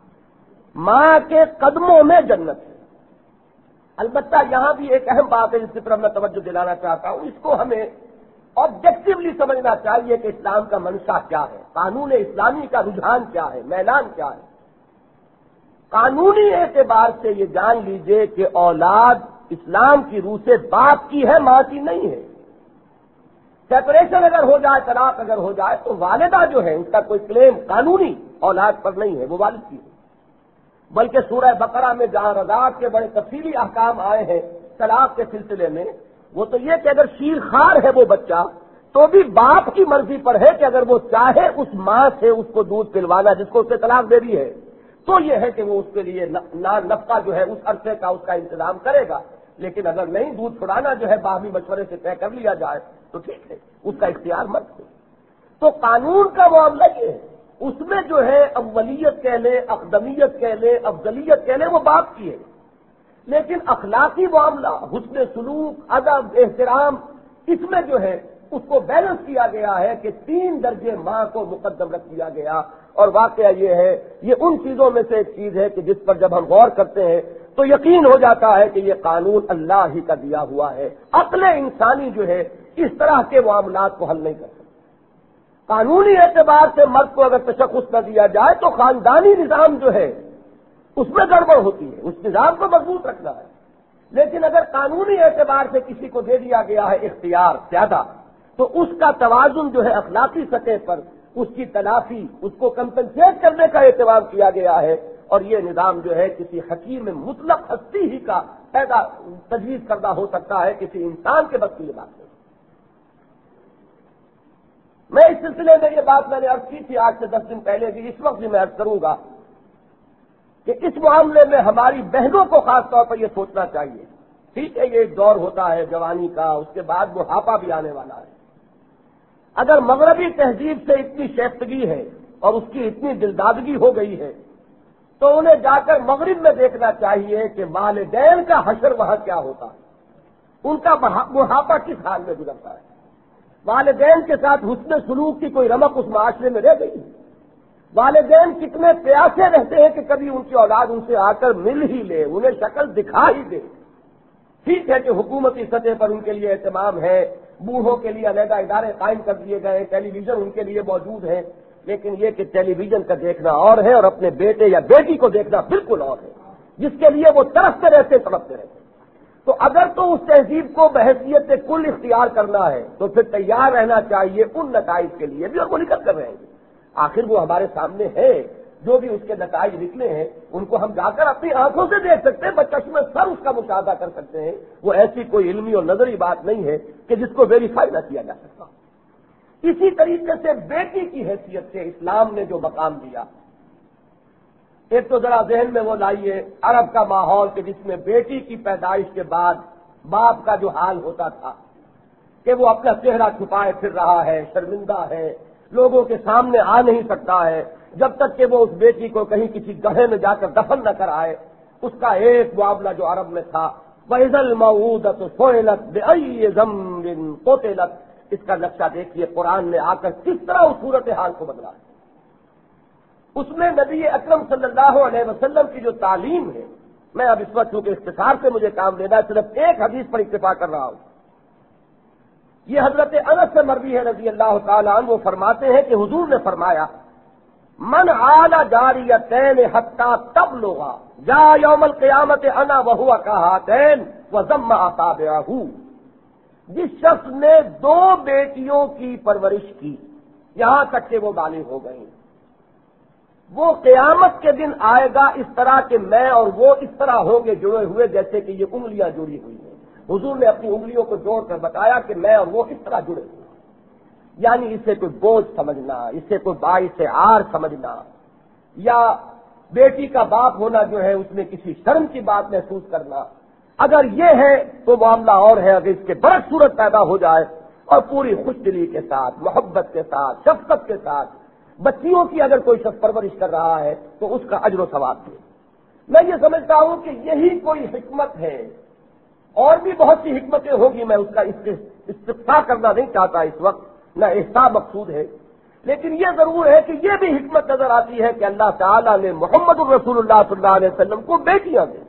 ماں کے قدموں میں جنت ہے۔ البتہ یہاں بھی ایک اہم بات ہے جس کی طرف میں توجہ دلانا چاہتا ہوں، اس کو ہمیں آبجیکٹولی سمجھنا چاہیے کہ اسلام کا منشا کیا ہے، قانون اسلامی کا رجحان کیا ہے، میلان کیا ہے۔ قانونی اعتبار سے یہ جان لیجئے کہ اولاد اسلام کی روح سے باپ کی ہے، ماں کی نہیں ہے۔ سیپریشن اگر ہو جائے، طلاق اگر ہو جائے تو والدہ جو ہے اس کا کوئی کلیم قانونی اولاد پر نہیں ہے، وہ والد کی ہے۔ بلکہ سورہ بقرہ میں جہاں رضاعت کے بڑے تفصیلی احکام آئے ہیں طلاق کے سلسلے میں، وہ تو یہ کہ اگر شیر خوار ہے وہ بچہ تو بھی باپ کی مرضی پر ہے کہ اگر وہ چاہے اس ماں سے اس کو دودھ پلوانا جس کو اس سے طلاق دے دی ہے تو یہ ہے کہ وہ اس کے لیے نفقہ جو ہے اس عرصے کا اس کا انتظام کرے گا، لیکن اگر نہیں دودھ چھڑانا جو ہے باہمی مشورے سے طے کر لیا جائے تو ٹھیک ہے، اس کا اختیار مت ہو۔ تو قانون کا معاملہ یہ ہے، اس میں جو ہے اولیت کہہ لیں، اقدمیت کہہ لیں، افضلیت کہہ لیں، وہ باپ کی ہے، لیکن اخلاقی معاملہ، حسن سلوک، ادب، احترام، اس میں جو ہے اس کو بیلنس کیا گیا ہے کہ 3 درجے ماں کو مقدم رکھ دیا گیا۔ اور واقعہ یہ ہے، یہ ان چیزوں میں سے ایک چیز ہے کہ جس پر جب ہم غور کرتے ہیں تو یقین ہو جاتا ہے کہ یہ قانون اللہ ہی کا دیا ہوا ہے۔ عقل انسانی جو ہے اس طرح کے معاملات کو حل نہیں کر سکتا۔ قانونی اعتبار سے مرد کو اگر تشخص نہ دیا جائے تو خاندانی نظام جو ہے اس میں گڑبڑ ہوتی ہے، اس نظام کو مضبوط رکھنا ہے۔ لیکن اگر قانونی اعتبار سے کسی کو دے دیا گیا ہے اختیار زیادہ تو اس کا توازن جو ہے اخلاقی سطح پر اس کی تلافی، اس کو کمپنسیٹ کرنے کا اہتمام کیا گیا ہے، اور یہ نظام جو ہے کسی حکیم مطلق ہستی ہی کا تجویز کردہ ہو سکتا ہے، کسی انسان کے بس کی یہ بات نہیں۔ میں اس سلسلے میں یہ بات میں نے عرض کی تھی آج سے 10 دن پہلے بھی، اس وقت بھی میں عرض کروں گا کہ اس معاملے میں ہماری بہنوں کو خاص طور پر یہ سوچنا چاہیے۔ ٹھیک ہے، یہ ایک دور ہوتا ہے جوانی کا، اس کے بعد بڑھاپا بھی آنے والا ہے۔ اگر مغربی تہذیب سے اتنی شائستگی ہے اور اس کی اتنی دلدادگی ہو گئی ہے تو انہیں جا کر مغرب میں دیکھنا چاہیے کہ والدین کا حشر وہاں کیا ہوتا ہے، ان کا بڑھاپا کس حال میں گزرتا ہے۔ والدین کے ساتھ حسن سلوک کی کوئی رمق اس معاشرے میں رہ گئی؟ والدین کتنے پیاسے رہتے ہیں کہ کبھی ان کی اولاد ان سے آ کر مل ہی لے، انہیں شکل دکھا ہی دے۔ ٹھیک ہے کہ حکومتی سطح پر ان کے لیے اہتمام ہے، بوڑھوں کے لیے علیحدہ ادارے قائم کر دیے گئے، ٹیلی ویژن ان کے لیے موجود ہے، لیکن یہ کہ ٹیلی ویژن کا دیکھنا اور ہے اور اپنے بیٹے یا بیٹی کو دیکھنا بالکل اور ہے، جس کے لیے وہ تڑپتے رہتے۔ تو اگر تو اس تہذیب کو بحیثیت کل اختیار کرنا ہے تو پھر تیار رہنا چاہیے ان نتائج کے لیے بھی، اور وہ نکل کر رہیں گے۔ آخر وہ ہمارے سامنے ہے، جو بھی اس کے نتائج نکلے ہیں ان کو ہم جا کر اپنی آنکھوں سے دیکھ سکتے ہیں، بچشم سر اس کا مشاہدہ کر سکتے ہیں۔ وہ ایسی کوئی علمی اور نظری بات نہیں ہے کہ جس کو ویریفائی نہ کیا جا سکتا۔ اسی طریقے سے بیٹی کی حیثیت سے اسلام نے جو مقام دیا، ایک تو ذرا ذہن میں وہ لائیے عرب کا ماحول کہ جس میں بیٹی کی پیدائش کے بعد باپ کا جو حال ہوتا تھا کہ وہ اپنا چہرہ چھپائے پھر رہا ہے، شرمندہ ہے، لوگوں کے سامنے آ نہیں سکتا ہے، جب تک کہ وہ اس بیٹی کو کہیں کسی گڑھے میں جا کر دفن نہ کر آئے۔ اس کا ایک معاملہ جو عرب میں تھا، وَإِذَا الْمَوْءُودَةُ سُئِلَتْ بِأَيِّ ذَنبٍ قُتِلَتْ، اس کا نقشہ دیکھیے قرآن نے آ کر کس طرح اس صورتحال کو بدلا ہے۔ اس میں نبی اکرم صلی اللہ علیہ وسلم کی جو تعلیم ہے، میں اب اس وقت چونکہ اختصار سے مجھے کام لینا ہے، صرف ایک حدیث پر اکتفا کر رہا ہوں۔ یہ حضرت انس سے مروی ہے رضی اللہ تعالیٰ عنہ، وہ فرماتے ہیں کہ حضور نے فرمایا من عال جاریتین حتی تبلغا جا یوم القیامت انا وہو کہاتین وضم اصابعہ، جس شخص نے 2 بیٹیوں کی پرورش کی یہاں تک کہ وہ بالغ ہو گئیں، وہ قیامت کے دن آئے گا اس طرح کہ میں اور وہ اس طرح ہوں گے جڑے ہوئے جیسے کہ یہ انگلیاں جڑی ہوئی ہیں۔ حضور نے اپنی انگلیوں کو جوڑ کر بتایا کہ میں اور وہ اس طرح جڑے ہوئے، یعنی اسے کوئی بوجھ سمجھنا، اسے کوئی باعث عار سمجھنا، یا بیٹی کا باپ ہونا جو ہے اس میں کسی شرم کی بات محسوس کرنا، اگر یہ ہے تو معاملہ اور ہے۔ اگر اس کے برعکس صورت پیدا ہو جائے اور پوری خوش دلی کے ساتھ، محبت کے ساتھ، شفقت کے ساتھ بچیوں کی اگر کوئی شخص پرورش کر رہا ہے تو اس کا اجر و ثواب ہے۔ میں یہ سمجھتا ہوں کہ یہی کوئی حکمت ہے، اور بھی بہت سی حکمتیں ہوگی، میں اس کا استفسار کرنا نہیں چاہتا اس وقت، نہ احساب مقصود ہے، لیکن یہ ضرور ہے کہ یہ بھی حکمت نظر آتی ہے کہ اللہ تعالیٰ نے محمد الرسول اللہ صلی اللہ علیہ وسلم کو بیٹیاں دیں،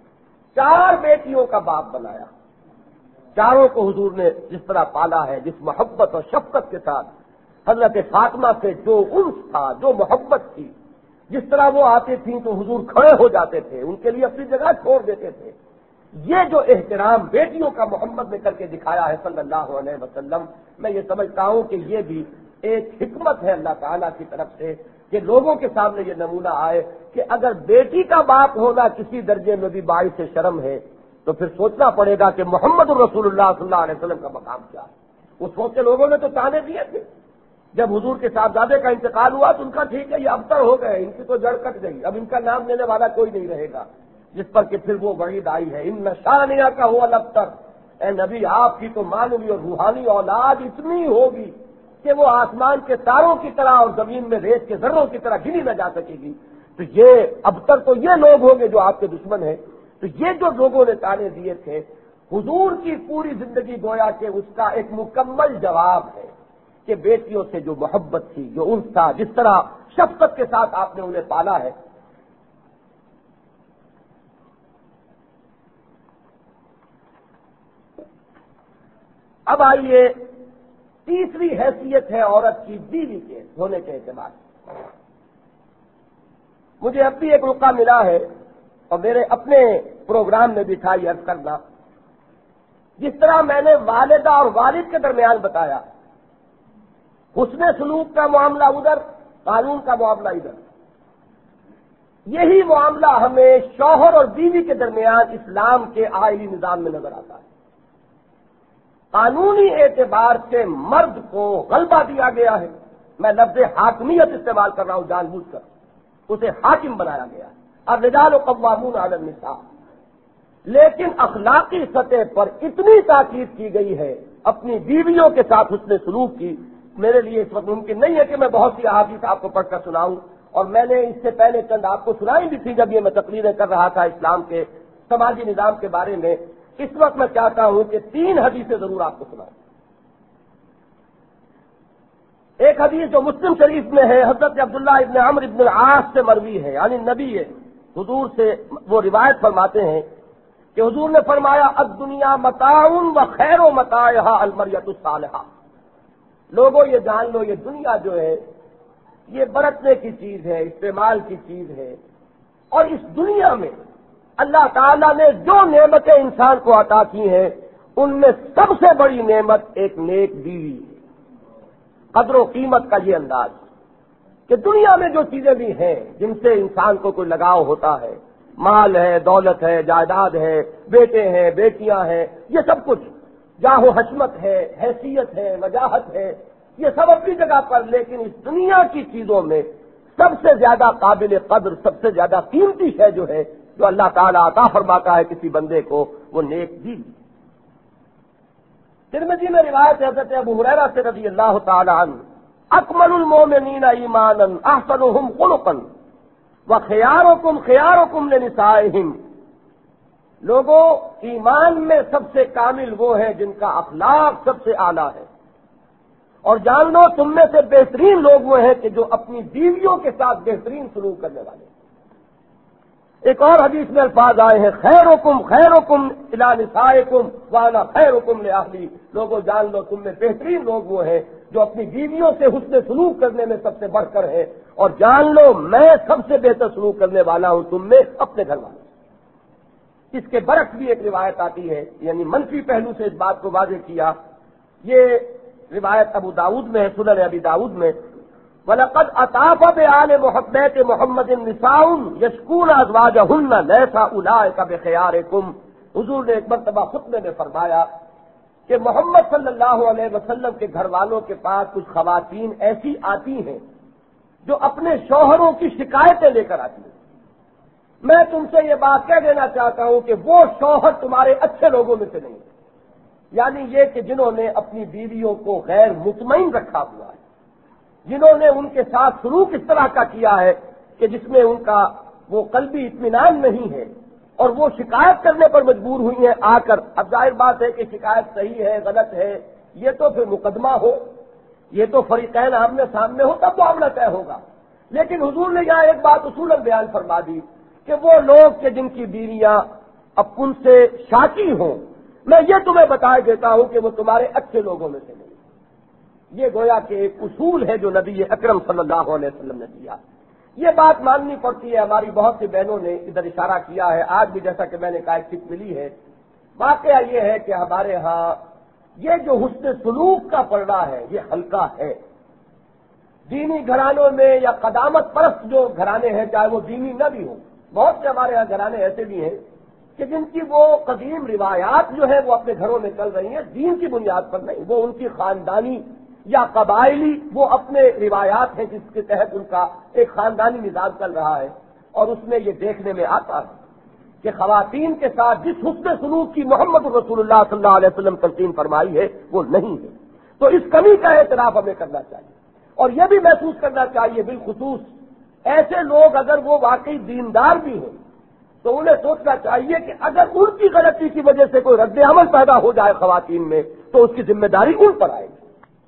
4 بیٹیوں کا باپ بنایا، چاروں کو حضور نے جس طرح پالا ہے، جس محبت اور شفقت کے ساتھ حضرت فاطمہ سے جو انس تھا، جو محبت تھی، جس طرح وہ آتی تھیں تو حضور کھڑے ہو جاتے تھے، ان کے لیے اپنی جگہ چھوڑ دیتے تھے، یہ جو احترام بیٹیوں کا محمد نے کر کے دکھایا ہے صلی اللہ علیہ وسلم، میں یہ سمجھتا ہوں کہ یہ بھی ایک حکمت ہے اللہ تعالیٰ کی طرف سے کہ لوگوں کے سامنے یہ نمونہ آئے کہ اگر بیٹی کا باپ ہونا کسی درجے میں بھی باعث شرم ہے تو پھر سوچنا پڑے گا کہ محمد الرسول اللہ صلی اللہ علیہ وسلم کا مقام کیا ہے۔ اس وقت کے لوگوں نے تو تانے دیے تھے، جب حضور کے صاحبزادے کا انتقال ہوا تو ان کا ٹھیک ہے یہ ابتر ہو گئے، ان کی تو جڑ کٹ گئی، اب ان کا نام لینے والا کوئی نہیں رہے گا، جس پر کہ پھر وہ وعید آئی ہے ان نشانیہ کا ہوا الابتر، اے نبی آپ کی تو مانوی اور روحانی اولاد اتنی ہوگی کہ وہ آسمان کے تاروں کی طرح اور زمین میں ریت کے ذروں کی طرح گنی نہ جا سکے گی۔ تو یہ ابتر تو یہ لوگ ہوں گے جو آپ کے دشمن ہیں۔ تو یہ جو لوگوں نے تانے دیے تھے، حضور کی پوری زندگی گویا کہ اس کا ایک مکمل جواب ہے کہ بیٹیوں سے جو محبت تھی، جو انس تھا، جس طرح شفقت کے ساتھ آپ نے انہیں پالا ہے۔ اب آئیے تیسری حیثیت ہے عورت کی بیوی کے ہونے کے اعتبار سے۔ مجھے اب بھی ایک موقع ملا ہے اور میرے اپنے پروگرام میں بھی تھا یہ عرض کرنا، جس طرح میں نے والدہ اور والد کے درمیان بتایا، حسن سلوک کا معاملہ ادھر، قانون کا معاملہ ادھر، یہی معاملہ ہمیں شوہر اور بیوی کے درمیان اسلام کے آئلی نظام میں نظر آتا ہے۔ قانونی اعتبار سے مرد کو غلبہ دیا گیا ہے، میں لفظ حاکمیت استعمال کر رہا ہوں جان بوجھ کر، اسے حاکم بنایا گیا ہے، الرجال قوامون علی النساء، لیکن اخلاقی سطح پر اتنی تاکید کی گئی ہے اپنی بیویوں کے ساتھ حسن سلوک کی، میرے لیے اس وقت ممکن نہیں ہے کہ میں بہت سی احادیث آپ کو پڑھ کر سناؤں، اور میں نے اس سے پہلے چند آپ کو سنائی بھی تھی جب یہ میں تقریریں کر رہا تھا اسلام کے سماجی نظام کے بارے میں۔ اس وقت میں چاہتا ہوں کہ 3 حدیثیں ضرور آپ کو سناؤں۔ ایک حدیث جو مسلم شریف میں ہے حضرت عبداللہ ابن عمرو ابن العاص سے مروی ہے، یعنی نبی حضور سے وہ روایت فرماتے ہیں کہ حضور نے فرمایا الدنیا متاع و خیر و متاعها المرأة الصالحہ، لوگوں یہ جان لو یہ دنیا جو ہے یہ برتنے کی چیز ہے، استعمال کی چیز ہے، اور اس دنیا میں اللہ تعالیٰ نے جو نعمتیں انسان کو عطا کی ہیں ان میں سب سے بڑی نعمت ایک نیک بیوی ہے۔ قدر و قیمت کا یہ انداز کہ دنیا میں جو چیزیں بھی ہیں جن سے انسان کو کوئی لگاؤ ہوتا ہے، مال ہے، دولت ہے، جائیداد ہے، بیٹے ہیں، بیٹیاں ہیں، یہ سب کچھ، جاہ و حشمت ہے، حیثیت ہے، وجاہت ہے، یہ سب اپنی جگہ پر، لیکن اس دنیا کی چیزوں میں سب سے زیادہ قابل قدر، سب سے زیادہ قیمتی ہے جو ہے، جو اللہ تعالیٰ عطا فرماتا ہے کسی بندے کو، وہ نیک بیوی۔ ترمذی میں روایت ہے حضرت ابو ہریرہ سے رضی اللہ تعالی عنہ، اکمل المومنین ایمانا احسنهم خلقا وخیارکم خیارکم لنسائہم، لوگوں ایمان میں سب سے کامل وہ ہے جن کا اخلاق سب سے اعلیٰ ہے، اور جان لو تم میں سے بہترین لوگ وہ ہیں کہ جو اپنی بیویوں کے ساتھ بہترین سلوک کرنے والے ہیں۔ ایک اور حدیث میں الفاظ آئے ہیں خیرکم خیرکم الی نسائکم وانا خیرکم لاہلی، لوگوں جان لو تم میں بہترین لوگ وہ ہیں جو اپنی بیویوں سے حسن سلوک کرنے میں سب سے بڑھ کر ہیں، اور جان لو میں سب سے بہتر سلوک کرنے والا ہوں تم میں اپنے گھر والوں۔ اس کے برعکس بھی ایک روایت آتی ہے، یعنی منفی پہلو سے اس بات کو واضح کیا، یہ روایت ابو داؤد میں ہے، سنن ابی داؤد میں، وَلَقَدْ أَطَافَ بِآلِ مُحَبَّةِ مُحَمَّدٍ نِسَاءٌ يَشْكُونَ أَزْوَاجَهُنَّ لَيْسَ أُولَٰئِكَ بِخِيَارِكُمْ، حضور نے ایک مرتبہ خطبے میں فرمایا کہ محمد صلی اللہ علیہ وسلم کے گھر والوں کے پاس کچھ خواتین ایسی آتی ہیں جو اپنے شوہروں کی شکایتیں لے کر آتی ہیں۔ میں تم سے یہ بات کہہ دینا چاہتا ہوں کہ وہ شوہر تمہارے اچھے لوگوں میں سے نہیں، یعنی یہ کہ جنہوں نے اپنی بیویوں کو غیر مطمئن رکھا ہوا ہے، جنہوں نے ان کے ساتھ سلوک اس طرح کا کیا ہے کہ جس میں ان کا وہ قلبی اطمینان نہیں ہے، اور وہ شکایت کرنے پر مجبور ہوئی ہیں آ کر۔ اب ظاہر بات ہے کہ شکایت صحیح ہے غلط ہے یہ تو پھر مقدمہ ہو، یہ تو فریقین آمنے سامنے ہو تب معاملہ طے ہوگا، لیکن حضور نے یہاں ایک بات اصولاً بیان فرما دی کہ وہ لوگ کہ جن کی بیویاں اب ان سے شاکی ہوں، میں یہ تمہیں بتا دیتا ہوں کہ وہ تمہارے اچھے لوگوں میں سے نہیں۔ یہ گویا کہ ایک اصول ہے جو نبی اکرم صلی اللہ علیہ وسلم نے دیا، یہ بات ماننی پڑتی ہے۔ ہماری بہت سی بہنوں نے ادھر اشارہ کیا ہے، آج بھی جیسا کہ میں نے کہا ایک ٹپ ملی ہے۔ واقعہ یہ ہے کہ ہمارے ہاں یہ جو حسن سلوک کا پردہ ہے یہ ہلکا ہے، دینی گھرانوں میں یا قدامت پرست جو گھرانے ہیں چاہے وہ دینی نہ بھی ہوں، بہت سے ہمارے ہاں گھرانے ایسے بھی ہیں کہ جن کی وہ قدیم روایات جو ہے وہ اپنے گھروں میں چل رہی ہیں، دین کی بنیاد پر نہیں، وہ ان کی خاندانی یا قبائلی وہ اپنے روایات ہیں جس کے تحت ان کا ایک خاندانی نظام چل رہا ہے، اور اس میں یہ دیکھنے میں آتا ہے کہ خواتین کے ساتھ جس حسن سلوک کی محمد رسول اللہ صلی اللہ علیہ وسلم تلقین فرمائی ہے وہ نہیں ہے۔ تو اس کمی کا اعتراف ہمیں کرنا چاہیے، اور یہ بھی محسوس کرنا چاہیے بالخصوص ایسے لوگ اگر وہ واقعی دیندار بھی ہیں تو انہیں سوچنا چاہیے کہ اگر ان کی غلطی کی وجہ سے کوئی رد عمل پیدا ہو جائے خواتین میں تو اس کی ذمہ داری ان پر آئے گی۔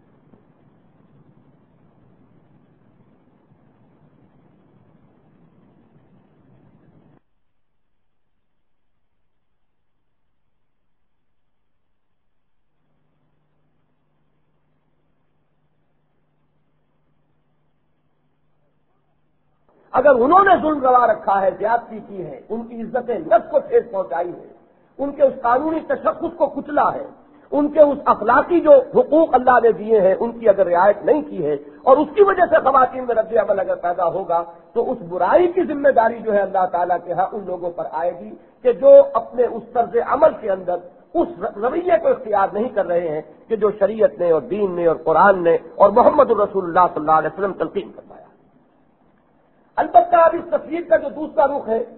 اگر انہوں نے ظلم روا رکھا ہے، زیادتی کی ہے، ان کی عزت نفس کو ٹھیس پہنچائی ہے، ان کے اس قانونی تشخص کو کچلا ہے، ان کے اس اخلاقی جو حقوق اللہ نے دیے ہیں ان کی اگر رعایت نہیں کی ہے، اور اس کی وجہ سے خواتین میں رد عمل اگر پیدا ہوگا تو اس برائی کی ذمہ داری جو ہے اللہ تعالیٰ کے ہاں ان لوگوں پر آئے گی کہ جو اپنے اس طرز عمل کے اندر اس رویے کو اختیار نہیں کر رہے ہیں کہ جو شریعت نے اور دین نے اور قرآن نے اور محمد الرسول اللہ صلی اللہ علیہ وسلم تلقین کروایا۔ البتہ اب اس تصویر کا جو دوسرا رخ ہے،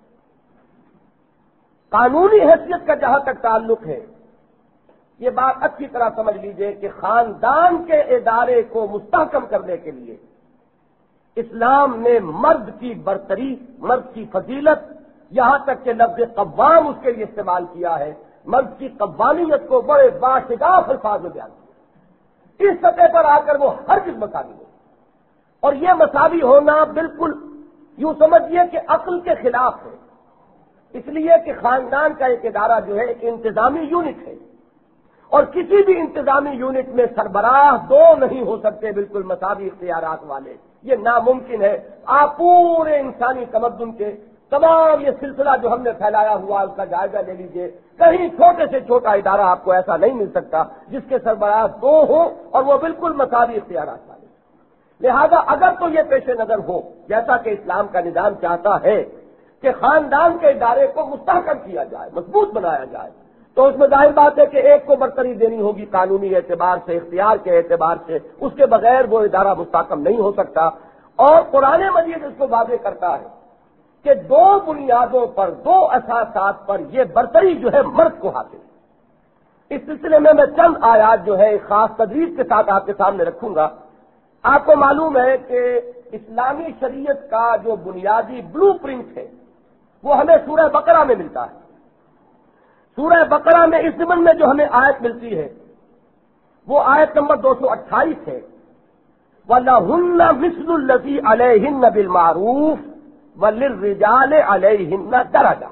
قانونی حیثیت کا جہاں تک تعلق ہے، یہ بات اچھی طرح سمجھ لیجئے کہ خاندان کے ادارے کو مستحکم کرنے کے لیے اسلام نے مرد کی برتری، مرد کی فضیلت، یہاں تک کہ لفظ قوام اس کے لیے استعمال کیا ہے، مرد کی قوامیت کو بڑے باشگاف الفاظ میں بیان کیا۔ اس سطح پر آ کر وہ ہر چیز مساوی ہو، اور یہ مساوی ہونا بالکل یوں سمجھیے کہ عقل کے خلاف ہے، اس لیے کہ خاندان کا ایک ادارہ جو ہے ایک انتظامی یونٹ ہے، اور کسی بھی انتظامی یونٹ میں سربراہ دو نہیں ہو سکتے بالکل مساوی اختیارات والے، یہ ناممکن ہے۔ آپ پورے انسانی تمدن کے تمام یہ سلسلہ جو ہم نے پھیلایا ہوا اس کا جائزہ لے لیجئے، کہیں چھوٹے سے چھوٹا ادارہ آپ کو ایسا نہیں مل سکتا جس کے سربراہ دو ہوں اور وہ بالکل مساوی اختیارات والے۔ لہذا اگر تو یہ پیش نظر ہو جیسا کہ اسلام کا نظام چاہتا ہے کہ خاندان کے ادارے کو مستحکم کیا جائے، مضبوط بنایا جائے، تو اس میں ظاہر بات ہے کہ ایک کو برتری دینی ہوگی قانونی اعتبار سے، اختیار کے اعتبار سے، اس کے بغیر وہ ادارہ مستحکم نہیں ہو سکتا۔ اور قرآن مجید اس کو واضح کرتا ہے کہ دو بنیادوں پر، دو اساسات پر یہ برتری جو ہے مرد کو حاصل ہے۔ اس سلسلے میں چند آیات جو ہے خاص تدریج کے ساتھ آپ کے سامنے رکھوں گا۔ آپ کو معلوم ہے کہ اسلامی شریعت کا جو بنیادی بلو پرنٹ ہے وہ ہمیں سورہ بقرہ میں ملتا ہے۔ سورہ بقرہ میں اس ضمن میں جو ہمیں آیت ملتی ہے وہ آیت نمبر 228 ہے، وَلَهُنَّ مِثْلُ الَّذِي عَلَيْهِنَّ بِالْمَعْرُوفِ وَلِلرِّجَالِ عَلَيْهِنَّ دَرَجَةٌ۔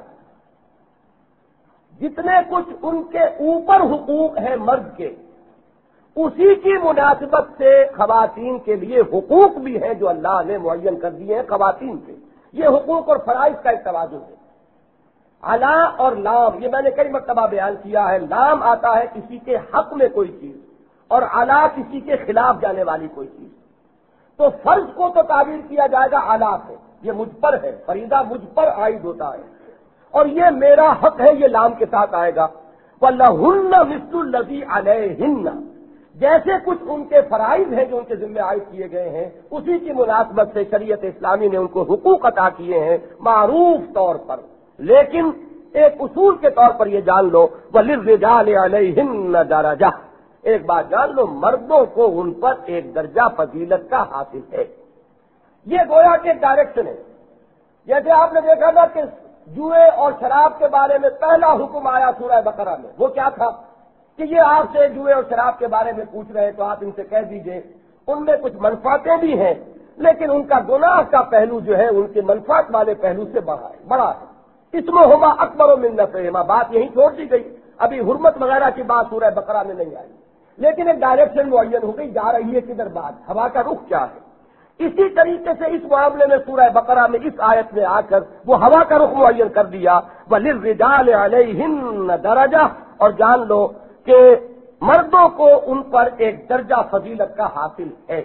جتنے کچھ ان کے اوپر حقوق ہیں مرد کے، اسی کی مناسبت سے خواتین کے لیے حقوق بھی ہیں جو اللہ نے معین کر دیے ہیں خواتین کے۔ یہ حقوق اور فرائض کا ایک توازن ہے۔ علا اور لام، یہ میں نے کئی مرتبہ بیان کیا ہے، لام آتا ہے کسی کے حق میں کوئی چیز، اور علا کسی کے خلاف جانے والی کوئی چیز۔ تو فرض کو تو تعبیر کیا جائے گا علا سے، یہ مجھ پر ہے، فریضہ مجھ پر عائد ہوتا ہے، اور یہ میرا حق ہے، یہ لام کے ساتھ آئے گا۔ وَلَهُنَّ مِثْلُ الَّذِي عَلَيْهِنَّ، جیسے کچھ ان کے فرائض ہیں جو ان کے ذمہ عائد کیے گئے ہیں، اسی کی مناسبت سے شریعت اسلامی نے ان کو حقوق عطا کیے ہیں معروف طور پر۔ لیکن ایک اصول کے طور پر یہ جان لو، وَلِلرِّجَالِ عَلَيْهِنَّ دَرَجَةٌ، ایک بات جان لو، مردوں کو ان پر ایک درجہ فضیلت کا حاصل ہے۔ یہ گویا کہ ڈائریکشن ہے۔ جیسے آپ نے دیکھا تھا کہ جوئے اور شراب کے بارے میں پہلا حکم آیا سورہ بقرہ میں، وہ کیا تھا کہ یہ آپ سے جوئے اور شراب کے بارے میں پوچھ رہے ہیں تو آپ ان سے کہہ دیجئے ان میں کچھ منفعتیں بھی ہیں، لیکن ان کا گناہ کا پہلو جو ہے ان کے منفعت والے پہلو سے بڑا ہے۔ اسمہما اکبر من نفعہما، بات یہیں چھوڑ دی گئی، ابھی حرمت وغیرہ کی بات سورہ بقرہ میں نہیں آئی، لیکن ایک ڈائریکشن معین ہو گئی، جا رہی ہے کدھر بات، ہوا کا رخ کیا ہے۔ اسی طریقے سے اس معاملے میں سورہ بقرہ میں اس آیت میں آ کر وہ ہوا کا رخ معین کر دیا، وَلِلرِّجَالِ عَلَيْهِنَّ دَرَجَةٌ، اور جان لو کہ مردوں کو ان پر ایک درجہ فضیلت کا حاصل ہے۔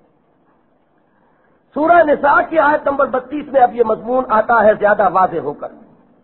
سورہ نساء کی آیت نمبر 32 میں اب یہ مضمون آتا ہے زیادہ واضح ہو کر۔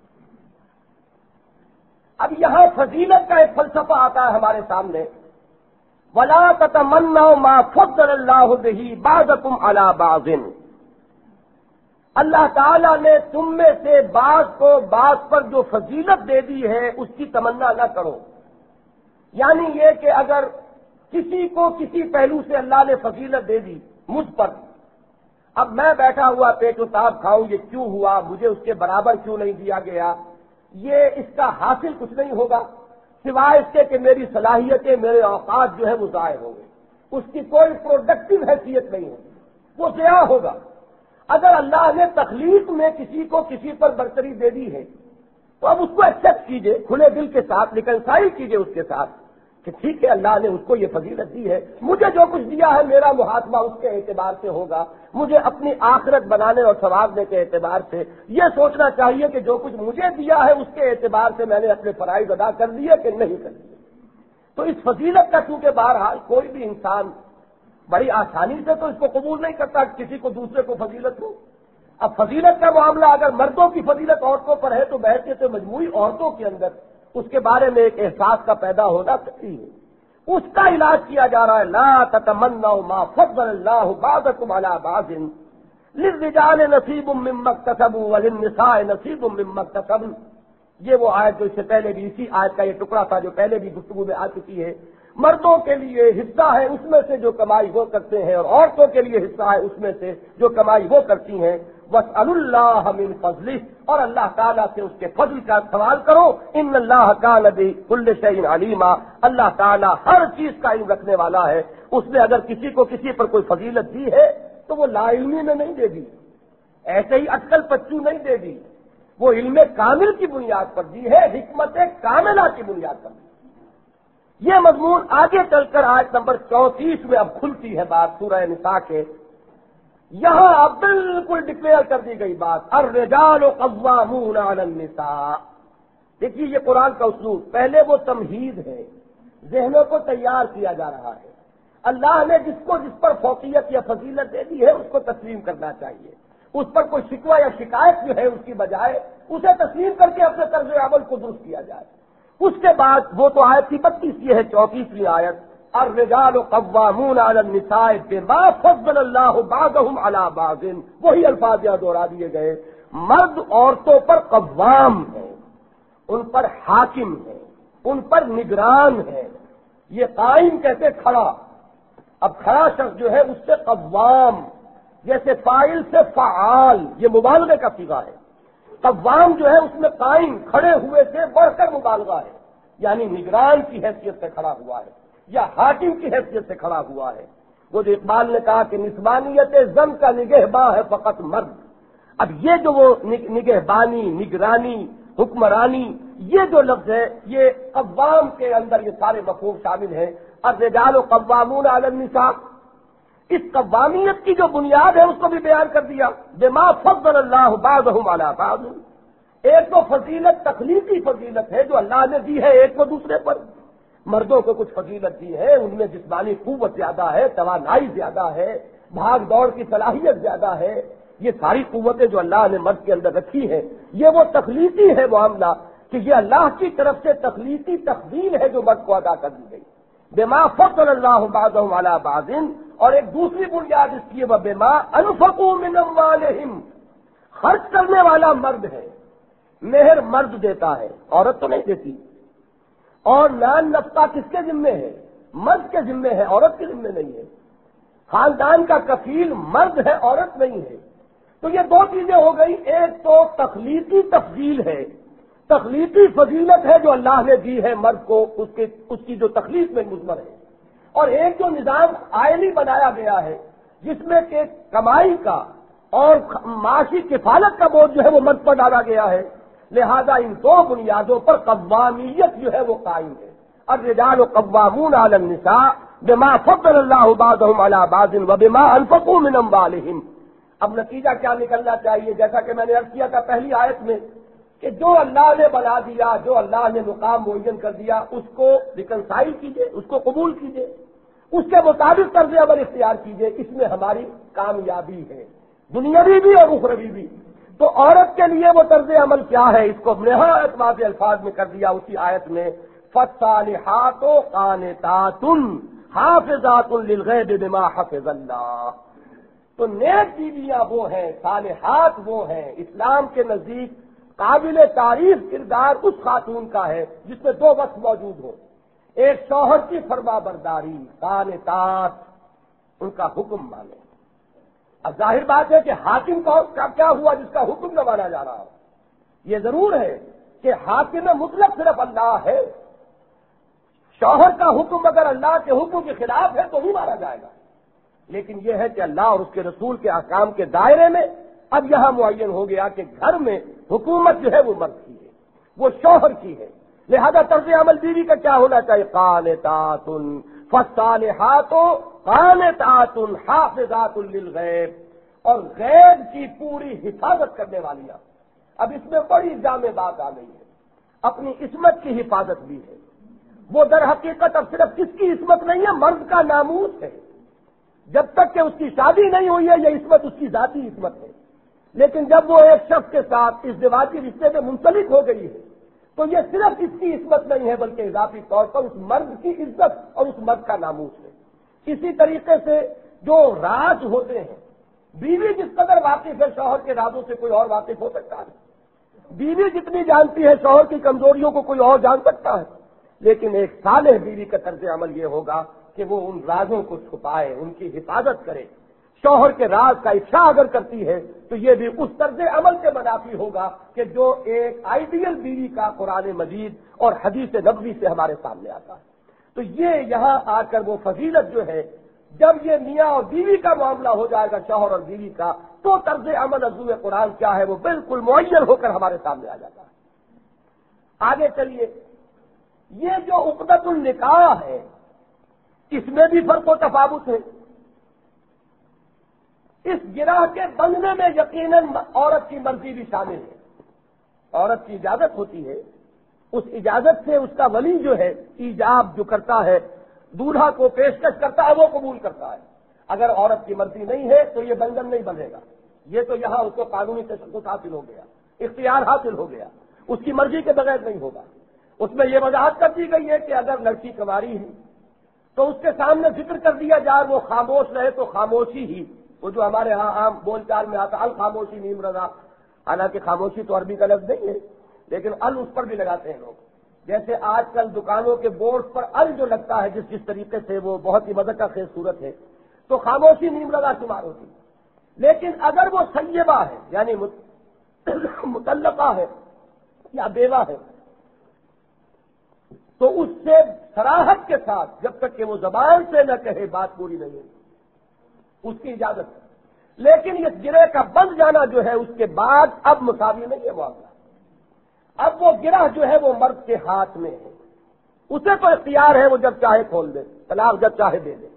اب یہاں فضیلت کا ایک فلسفہ آتا ہے ہمارے سامنے، وَلَا تَتَمَنَّوْا مَا فَضَّلَ اللَّهُ بِهِ بَعْضَكُمْ عَلَى بَعْضٍ، اللہ تعالیٰ نے تم میں سے بعض کو بعض پر جو فضیلت دے دی ہے اس کی تمنا نہ کرو۔ یعنی یہ کہ اگر کسی کو کسی پہلو سے اللہ نے فضیلت دے دی مجھ پر، اب میں بیٹھا ہوا پیٹ و تاب کھاؤں، یہ کیوں ہوا، مجھے اس کے برابر کیوں نہیں دیا گیا، یہ اس کا حاصل کچھ نہیں ہوگا سوائے اس کے کہ میری صلاحیتیں، میرے اوقات جو ہے وہ ضائع ہوں گے، اس کی کوئی پروڈکٹیو حیثیت نہیں ہوگی، وہ ضیاع ہوگا۔ اگر اللہ نے تخلیق میں کسی کو کسی پر برتری دے دی ہے تو اب اس کو ایکسپٹ کیجئے کھلے دل کے ساتھ، ریکنسائل کیجئے اس کے ساتھ کہ ٹھیک ہے اللہ نے اس کو یہ فضیلت دی ہے، مجھے جو کچھ دیا ہے میرا محاسبہ اس کے اعتبار سے ہوگا، مجھے اپنی آخرت بنانے اور ثوابنے کے اعتبار سے یہ سوچنا چاہیے کہ جو کچھ مجھے دیا ہے اس کے اعتبار سے میں نے اپنے فرائض ادا کر دیے کہ نہیں کر دیے۔ تو اس فضیلت کا چونکہ بہرحال کوئی بھی انسان بڑی آسانی سے تو اس کو قبول نہیں کرتا کہ کسی کو دوسرے کو فضیلت ہو۔ اب فضیلت کا معاملہ اگر مردوں کی فضیلت عورتوں پر ہے تو بحیثیت مجموعی عورتوں کے اندر اس کے بارے میں ایک احساس کا پیدا ہونا ضروری ہے، اس کا علاج کیا جا رہا ہے۔ لا تتمنوا ما فضل اللہ بعضکم علی بعض للرجال نصیب مما اکتسبوا وللنساء نصیب مما اکتسبن، یہ وہ آیت جو اس سے پہلے بھی، اسی آیت کا یہ ٹکڑا تھا جو پہلے بھی گفتگو میں آ چکی ہے۔ مردوں کے لیے حصہ ہے اس میں سے جو کمائی وہ کرتے ہیں، اور عورتوں کے لیے حصہ ہے اس میں سے جو کمائی وہ کرتی ہیں۔ وَاسْأَلُوا اللَّهَ مِنْ فَضْلِهِ، اور اللہ تعالیٰ سے اس کے فضل کا سوال کرو۔ إِنَّ اللَّهَ كَانَ بِكُلِّ شَيْءٍ عَلِيمًا، اللہ تعالیٰ ہر چیز کا علم رکھنے والا ہے۔ اس نے اگر کسی کو کسی پر کوئی فضیلت دی ہے تو وہ لا علمی میں نہیں دے دی، ایسے ہی اٹکل پچو نہیں دے دی، وہ علم کامل کی بنیاد پر دی ہے، حکمت کاملہ کی بنیاد پر دی۔ یہ مضمون آگے چل کر آیت نمبر 34 میں اب کھلتی ہے بات سورہ نساء کے، یہاں اب بالکل ڈکلیئر کر دی گئی بات، الرجال قوامون علی النساء۔ دیکھیے یہ قرآن کا اسلوب، پہلے وہ تمہید ہے، ذہنوں کو تیار کیا جا رہا ہے، اللہ نے جس پر فوقیت یا فضیلت دے دی ہے اس کو تسلیم کرنا چاہیے، اس پر کوئی شکوہ یا شکایت جو ہے اس کی بجائے اسے تسلیم کر کے اپنے طرز عمل کو درست کیا جائے۔ اس کے بعد وہ تو آیت کی 32 یہ ہے 34ویں آیت، الرجال قوامون علی النساء بما فضل اللہ بعضهم علی بعض، وہی الفاظ یہاں دوہرا دیے گئے، مرد عورتوں پر قوام ہے، ان پر حاکم ہے، ان پر نگران ہے۔ یہ قائم کہتے کھڑا، اب کھڑا شخص جو ہے اس سے قوام، جیسے فاعل سے فعال، یہ مبالغے کا صیغہ ہے۔ قوام جو ہے اس میں قائم، کھڑے ہوئے سے بڑھ کر مبالغہ ہے، یعنی نگران کی حیثیت سے کھڑا ہوا ہے یا حاکم کی حیثیت سے کھڑا ہوا ہے۔ وہ جو اقبال نے کہا کہ نسبانیت زم کا نگہباں ہے فقط مرد، اب یہ جو وہ نگہبانی، نگرانی، حکمرانی، یہ جو لفظ ہے یہ قوام کے اندر یہ سارے مفہوم شامل ہیں۔ الرجال قوامون علی النساء، اس قوامیت کی جو بنیاد ہے اس کو بھی بیان کر دیا، بما فضل اللہ بعضهم علی بعض۔ ایک تو فضیلت تخلیقی فضیلت ہے جو اللہ نے دی ہے ایک کو دوسرے پر، مردوں کو کچھ فضیلت دی ہے، ان میں جسمانی قوت زیادہ ہے، توانائی زیادہ ہے، بھاگ دوڑ کی صلاحیت زیادہ ہے، یہ ساری قوتیں جو اللہ نے مرد کے اندر رکھی ہیں، یہ وہ تخلیقی ہے معاملہ کہ یہ اللہ کی طرف سے تخلیقی تفضیل ہے جو مرد کو ادا کر دی گئی، بما فضل اللہ بعضهم علی بعض۔ اور ایک دوسری بنیاد اس کی وہ بما انفقوا من اموالہم، خرچ کرنے والا مرد ہے، مہر مرد دیتا ہے، عورت تو نہیں دیتی، اور نان نفقہ کس کے ذمے ہے؟ مرد کے ذمے ہے، عورت کے ذمے نہیں ہے۔ خاندان کا کفیل مرد ہے، عورت نہیں ہے۔ تو یہ دو چیزیں ہو گئی، ایک تو تخلیقی تفضیل ہے، تخلیقی فضیلت ہے جو اللہ نے دی ہے مرد کو، اس کی جو تخلیق میں مضمر ہے، اور ایک جو نظام آئلی بنایا گیا ہے جس میں کہ کمائی کا اور معاشی کفالت کا بوجھ جو ہے وہ مرد پر ڈالا گیا ہے، لہذا ان دو بنیادوں پر قوامیت جو ہے وہ قائم ہے۔ الرجال قوامون علی النساء بما فضل اللہ بعضهم علی بعض وبما انفقوا من اموالہم۔ اب نتیجہ کیا نکلنا چاہیے؟ جیسا کہ میں نے عرض کیا تھا پہلی آیت میں کہ جو اللہ نے بنا دیا، جو اللہ نے مقام معین کر دیا، اس کو ریکنسائل کیجئے، اس کو قبول کیجئے، اس کے مطابق طرز عمل اختیار کیجئے، اس میں ہماری کامیابی ہے، دنیاوی بھی اور اخروی بھی۔ تو عورت کے لیے وہ طرز عمل کیا ہے؟ اس کو نہایت واضح الفاظ میں کر دیا اسی آیت میں، فالصالحات قانتات حافظات للغیب بما حفظ اللہ۔ تو نیک بیویاں وہ ہیں، صالحات وہ ہیں، اسلام کے نزدیک قابل تعریف کردار اس خاتون کا ہے جس میں دو وصف موجود ہوں، ایک شوہر کی فرما برداری، قانتات، ان کا حکم مانے۔ اب ظاہر بات ہے کہ حاکم کا کیا ہوا جس کا حکم نہ مانا جا رہا ہو؟ یہ ضرور ہے کہ حاکم مطلق صرف اللہ ہے، شوہر کا حکم اگر اللہ کے حکم کے خلاف ہے تو نہیں مانا جائے گا، لیکن یہ ہے کہ اللہ اور اس کے رسول کے احکام کے دائرے میں اب یہاں معین ہو گیا کہ گھر میں حکومت جو ہے وہ مرد کی ہے، وہ شوہر کی ہے، لہذا طرز عمل بیوی کا کیا ہونا چاہیے؟ قانتات فالصالحات قانتات حافظات للغیب، اور غیب کی پوری حفاظت کرنے والیاں۔ اب اس میں بڑی جامع بات آ گئی ہے، اپنی عصمت کی حفاظت بھی ہے۔ وہ در حقیقت اب صرف کس کی عصمت نہیں ہے؟ مرد کا ناموس ہے، جب تک کہ اس کی شادی نہیں ہوئی ہے یہ عصمت اس کی ذاتی عصمت ہے، لیکن جب وہ ایک شخص کے ساتھ اس ازدواجی رشتے میں منسلک ہو گئی ہے تو یہ صرف اس کی عصمت نہیں ہے بلکہ اضافی طور پر اس مرد کی عزت اور اس مرد کا ناموس ہے۔ اسی طریقے سے جو راز ہوتے ہیں، بیوی جس قدر واقف ہے شوہر کے رازوں سے کوئی اور واقف ہو سکتا ہے، بیوی جتنی جانتی ہے شوہر کی کمزوریوں کو کوئی اور جان سکتا ہے، لیکن ایک صالح بیوی کا طرز عمل یہ ہوگا کہ وہ ان رازوں کو چھپائے، ان کی حفاظت کرے۔ شوہر کے راز کا افشا اگر کرتی ہے تو یہ بھی اس طرز عمل سے منافی ہوگا کہ جو ایک آئیڈیل بیوی کا قرآن مجید اور حدیث نبوی سے ہمارے سامنے آتا ہے۔ تو یہ یہاں آ کر وہ فضیلت جو ہے جب یہ میاں اور بیوی کا معاملہ ہو جائے گا، شوہر اور بیوی کا، تو طرز عمل حضور قرآن کیا ہے وہ بالکل معین ہو کر ہمارے سامنے آ جاتا ہے۔ آگے چلیے، یہ جو عقدۃ النکاح ہے اس میں بھی فرق و تفاوت ہے۔ اس گرہ کے بندنے میں یقیناً عورت کی مرضی بھی شامل ہے۔ عورت کی اجازت ہوتی ہے، اس اجازت سے اس کا ولی جو ہے ایجاب جو کرتا ہے، دولہا کو پیشکش کرتا ہے، وہ قبول کرتا ہے۔ اگر عورت کی مرضی نہیں ہے تو یہ بندھن نہیں بندھے گا۔ یہ تو یہاں اس کو قانونی تشخص حاصل ہو گیا، اختیار حاصل ہو گیا، اس کی مرضی کے بغیر نہیں ہوگا۔ اس میں یہ وضاحت کر دی گئی ہے کہ اگر لڑکی کنواری ہے تو اس کے سامنے ذکر کر دیا جائے، وہ خاموش رہے تو خاموشی ہی، وہ جو ہمارے ہاں عام بول چال میں آتا الخاموشی نیم رضا، حالانکہ خاموشی تو عربی کا لفظ نہیں ہے، لیکن ال اس پر بھی لگاتے ہیں لوگ۔ جیسے آج کل دکانوں کے بورڈ پر ال جو لگتا ہے جس طریقے سے وہ بہت ہی مذہب کا خیز صورت ہے، تو خاموشی نیم رضا شمار ہوتی ہے۔ لیکن اگر وہ سیبہ ہے یعنی مطلقہ ہے یا بیوہ ہے تو اس سے صراحت کے ساتھ جب تک کہ وہ زبان سے نہ کہے بات پوری نہیں ہوگی، اس کی اجازت ہے۔ لیکن اس گرہ کا بند جانا جو ہے اس کے بعد اب مساوی نہیں ہے معاملہ۔ اب وہ گرہ جو ہے وہ مرد کے ہاتھ میں ہے، اسے تو اختیار ہے، وہ جب چاہے کھول دے، طلاق جب چاہے دے دے۔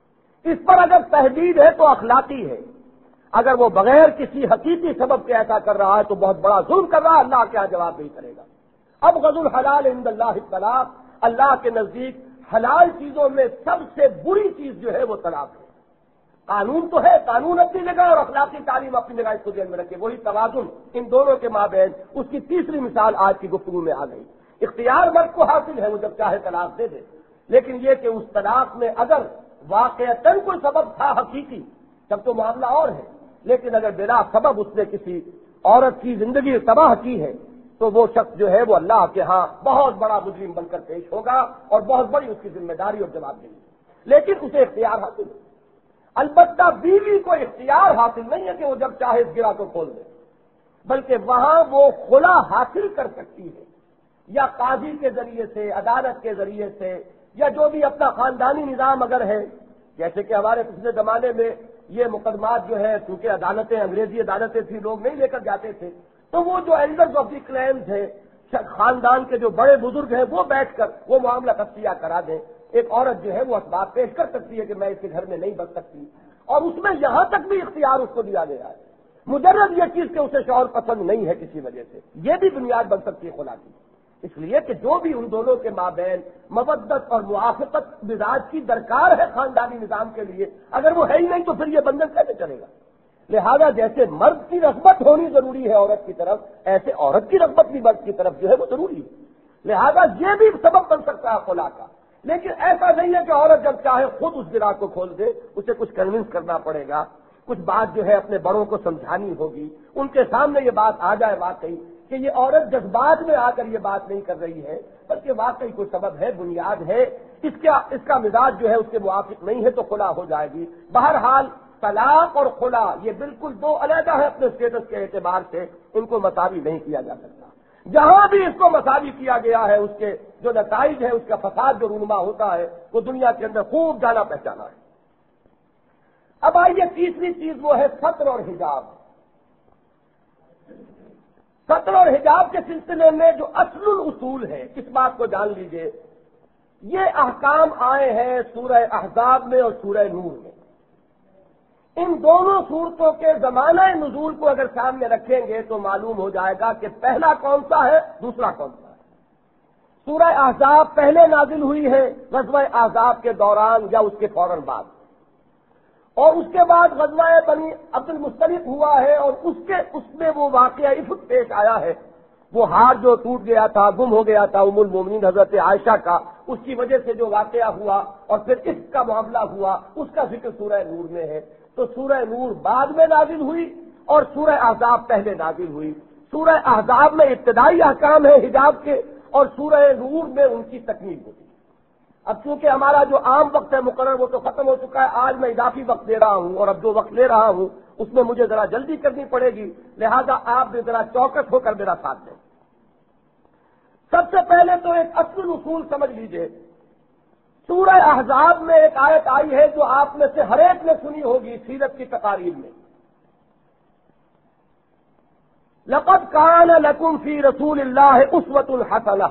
اس پر اگر تحدید ہے تو اخلاقی ہے، اگر وہ بغیر کسی حقیقی سبب کے ایسا کر رہا ہے تو بہت بڑا ظلم کر رہا ہے، اللہ کیا جواب نہیں کرے گا۔ اب غض الحلال عند اللہ الطلاق، اللہ کے نزدیک حلال چیزوں میں سب سے بری چیز جو ہے وہ طلاق ہے۔ قانون تو ہے، قانون اپنی جگہ اور اخلاقی تعلیم اپنی جگہ، اس کو ذہن میں رکھے، وہی توازن ان دونوں کے مابین۔ اس کی تیسری مثال آج کی گفتگو میں آ گئی۔ اختیار مرد کو حاصل ہے، وہ جب چاہے طلاق دے دے، لیکن یہ کہ اس طلاق میں اگر واقعتاً کوئی سبب تھا حقیقی تب تو معاملہ اور ہے، لیکن اگر بلا سبب اس نے کسی عورت کی زندگی تباہ کی ہے تو وہ شخص جو ہے وہ اللہ کے ہاں بہت بڑا مجرم بن کر پیش ہوگا اور بہت بڑی اس کی ذمہ داری اور جواب دہی، لیکن اسے اختیار حاصل ہے۔ البتہ بیوی کو اختیار حاصل نہیں ہے کہ وہ جب چاہے اس گرہ کو کھول دے، بلکہ وہاں وہ خلا حاصل کر سکتی ہے، یا قاضی کے ذریعے سے، عدالت کے ذریعے سے، یا جو بھی اپنا خاندانی نظام اگر ہے، جیسے کہ ہمارے پچھلے زمانے میں یہ مقدمات جو ہے چونکہ عدالتیں انگریزی عدالتیں تھیں، لوگ نہیں لے کر جاتے تھے، تو وہ جو ایلڈرز آف دی کلیمز ہیں، خاندان کے جو بڑے بزرگ ہیں، وہ بیٹھ کر وہ معاملہ تصفیہ کرا دیں۔ ایک عورت جو ہے وہ اسباب پیش کر سکتی ہے کہ میں اس کے گھر میں نہیں بچ سکتی، اور اس میں یہاں تک بھی اختیار اس کو دیا گیا ہے، مجرد یہ چیز کہ اسے شوہر پسند نہیں ہے کسی وجہ سے، یہ بھی بنیاد بن سکتی ہے خلا کی۔ اس لیے کہ جو بھی ان دونوں کے مابین مودت اور موافقت مزاج کی درکار ہے خاندانی نظام کے لیے، اگر وہ ہے ہی نہیں تو پھر یہ بندھن کیسے چلے گا؟ لہذا جیسے مرد کی رغبت ہونی ضروری ہے عورت کی طرف، ایسے عورت کی رغبت بھی مرد کی طرف جو ہے وہ ضروری ہے۔ لہذا یہ بھی سبب بن سکتا ہے خلا کا، لیکن ایسا نہیں ہے کہ عورت جب چاہے خود اس گرہ کو کھول دے، اسے کچھ کنونس کرنا پڑے گا، کچھ بات جو ہے اپنے بڑوں کو سمجھانی ہوگی، ان کے سامنے یہ بات آ جائے واقعی کہ یہ عورت جذبات میں آ کر یہ بات نہیں کر رہی ہے، بلکہ واقعی کوئی سبب ہے، بنیاد ہے، اس کا مزاج جو ہے اس کے موافق نہیں ہے تو خلا ہو جائے گی۔ بہرحال طلاق اور خلا یہ بالکل دو علیحدہ ہے اپنے اسٹیٹس کے اعتبار سے، ان کو مساوی نہیں کیا جا سکتا۔ جہاں بھی اس کو مساوی کیا گیا ہے اس کے جو نتائج ہے، اس کا فساد جو رونما ہوتا ہے وہ دنیا کے اندر خوب جانا پہچانا ہے۔ اب آئیے تیسری چیز وہ ہے ستر اور حجاب۔ ستر اور حجاب کے سلسلے میں جو اصل الاصول ہے، اس بات کو جان لیجئے، یہ احکام آئے ہیں سورہ احزاب میں اور سورہ نور میں۔ ان دونوں صورتوں کے زمانہ نزول کو اگر سامنے رکھیں گے تو معلوم ہو جائے گا کہ پہلا کون سا ہے، دوسرا کون سا ہے۔ سورہ احزاب پہلے نازل ہوئی ہے غزوہ احزاب کے دوران یا اس کے فوراً بعد، اور اس کے بعد غزوہ بنی عبد المصطلق ہوا ہے، اور اس میں وہ واقعہ افت پیش آیا ہے، وہ ہار جو ٹوٹ گیا تھا، گم ہو گیا تھا ام المومنین حضرت عائشہ کا، اس کی وجہ سے جو واقعہ ہوا اور پھر اس کا معاملہ ہوا، اس کا ذکر سورہ نور میں ہے۔ تو سورہ نور بعد میں نازل ہوئی اور سورہ احزاب پہلے نازل ہوئی۔ سورہ احزاب میں ابتدائی احکام ہے حجاب کے، اور سورہ نور میں ان کی تکمیل ہوتی ہے۔ اب چونکہ ہمارا جو عام وقت ہے مقرر وہ تو ختم ہو چکا ہے، آج میں اضافی وقت دے رہا ہوں، اور اب جو وقت لے رہا ہوں اس میں مجھے ذرا جلدی کرنی پڑے گی، لہذا آپ بھی ذرا چوکس ہو کر میرا ساتھ دیں۔ سب سے پہلے تو ایک اصل اصول سمجھ لیجئے، سورہ احزاب میں ایک آیت آئی ہے جو آپ میں سے ہر ایک نے سنی ہوگی سیرت کی تقاریر میں، لقد کان لکم فی رسول اللہ اسوۃ حسنہ،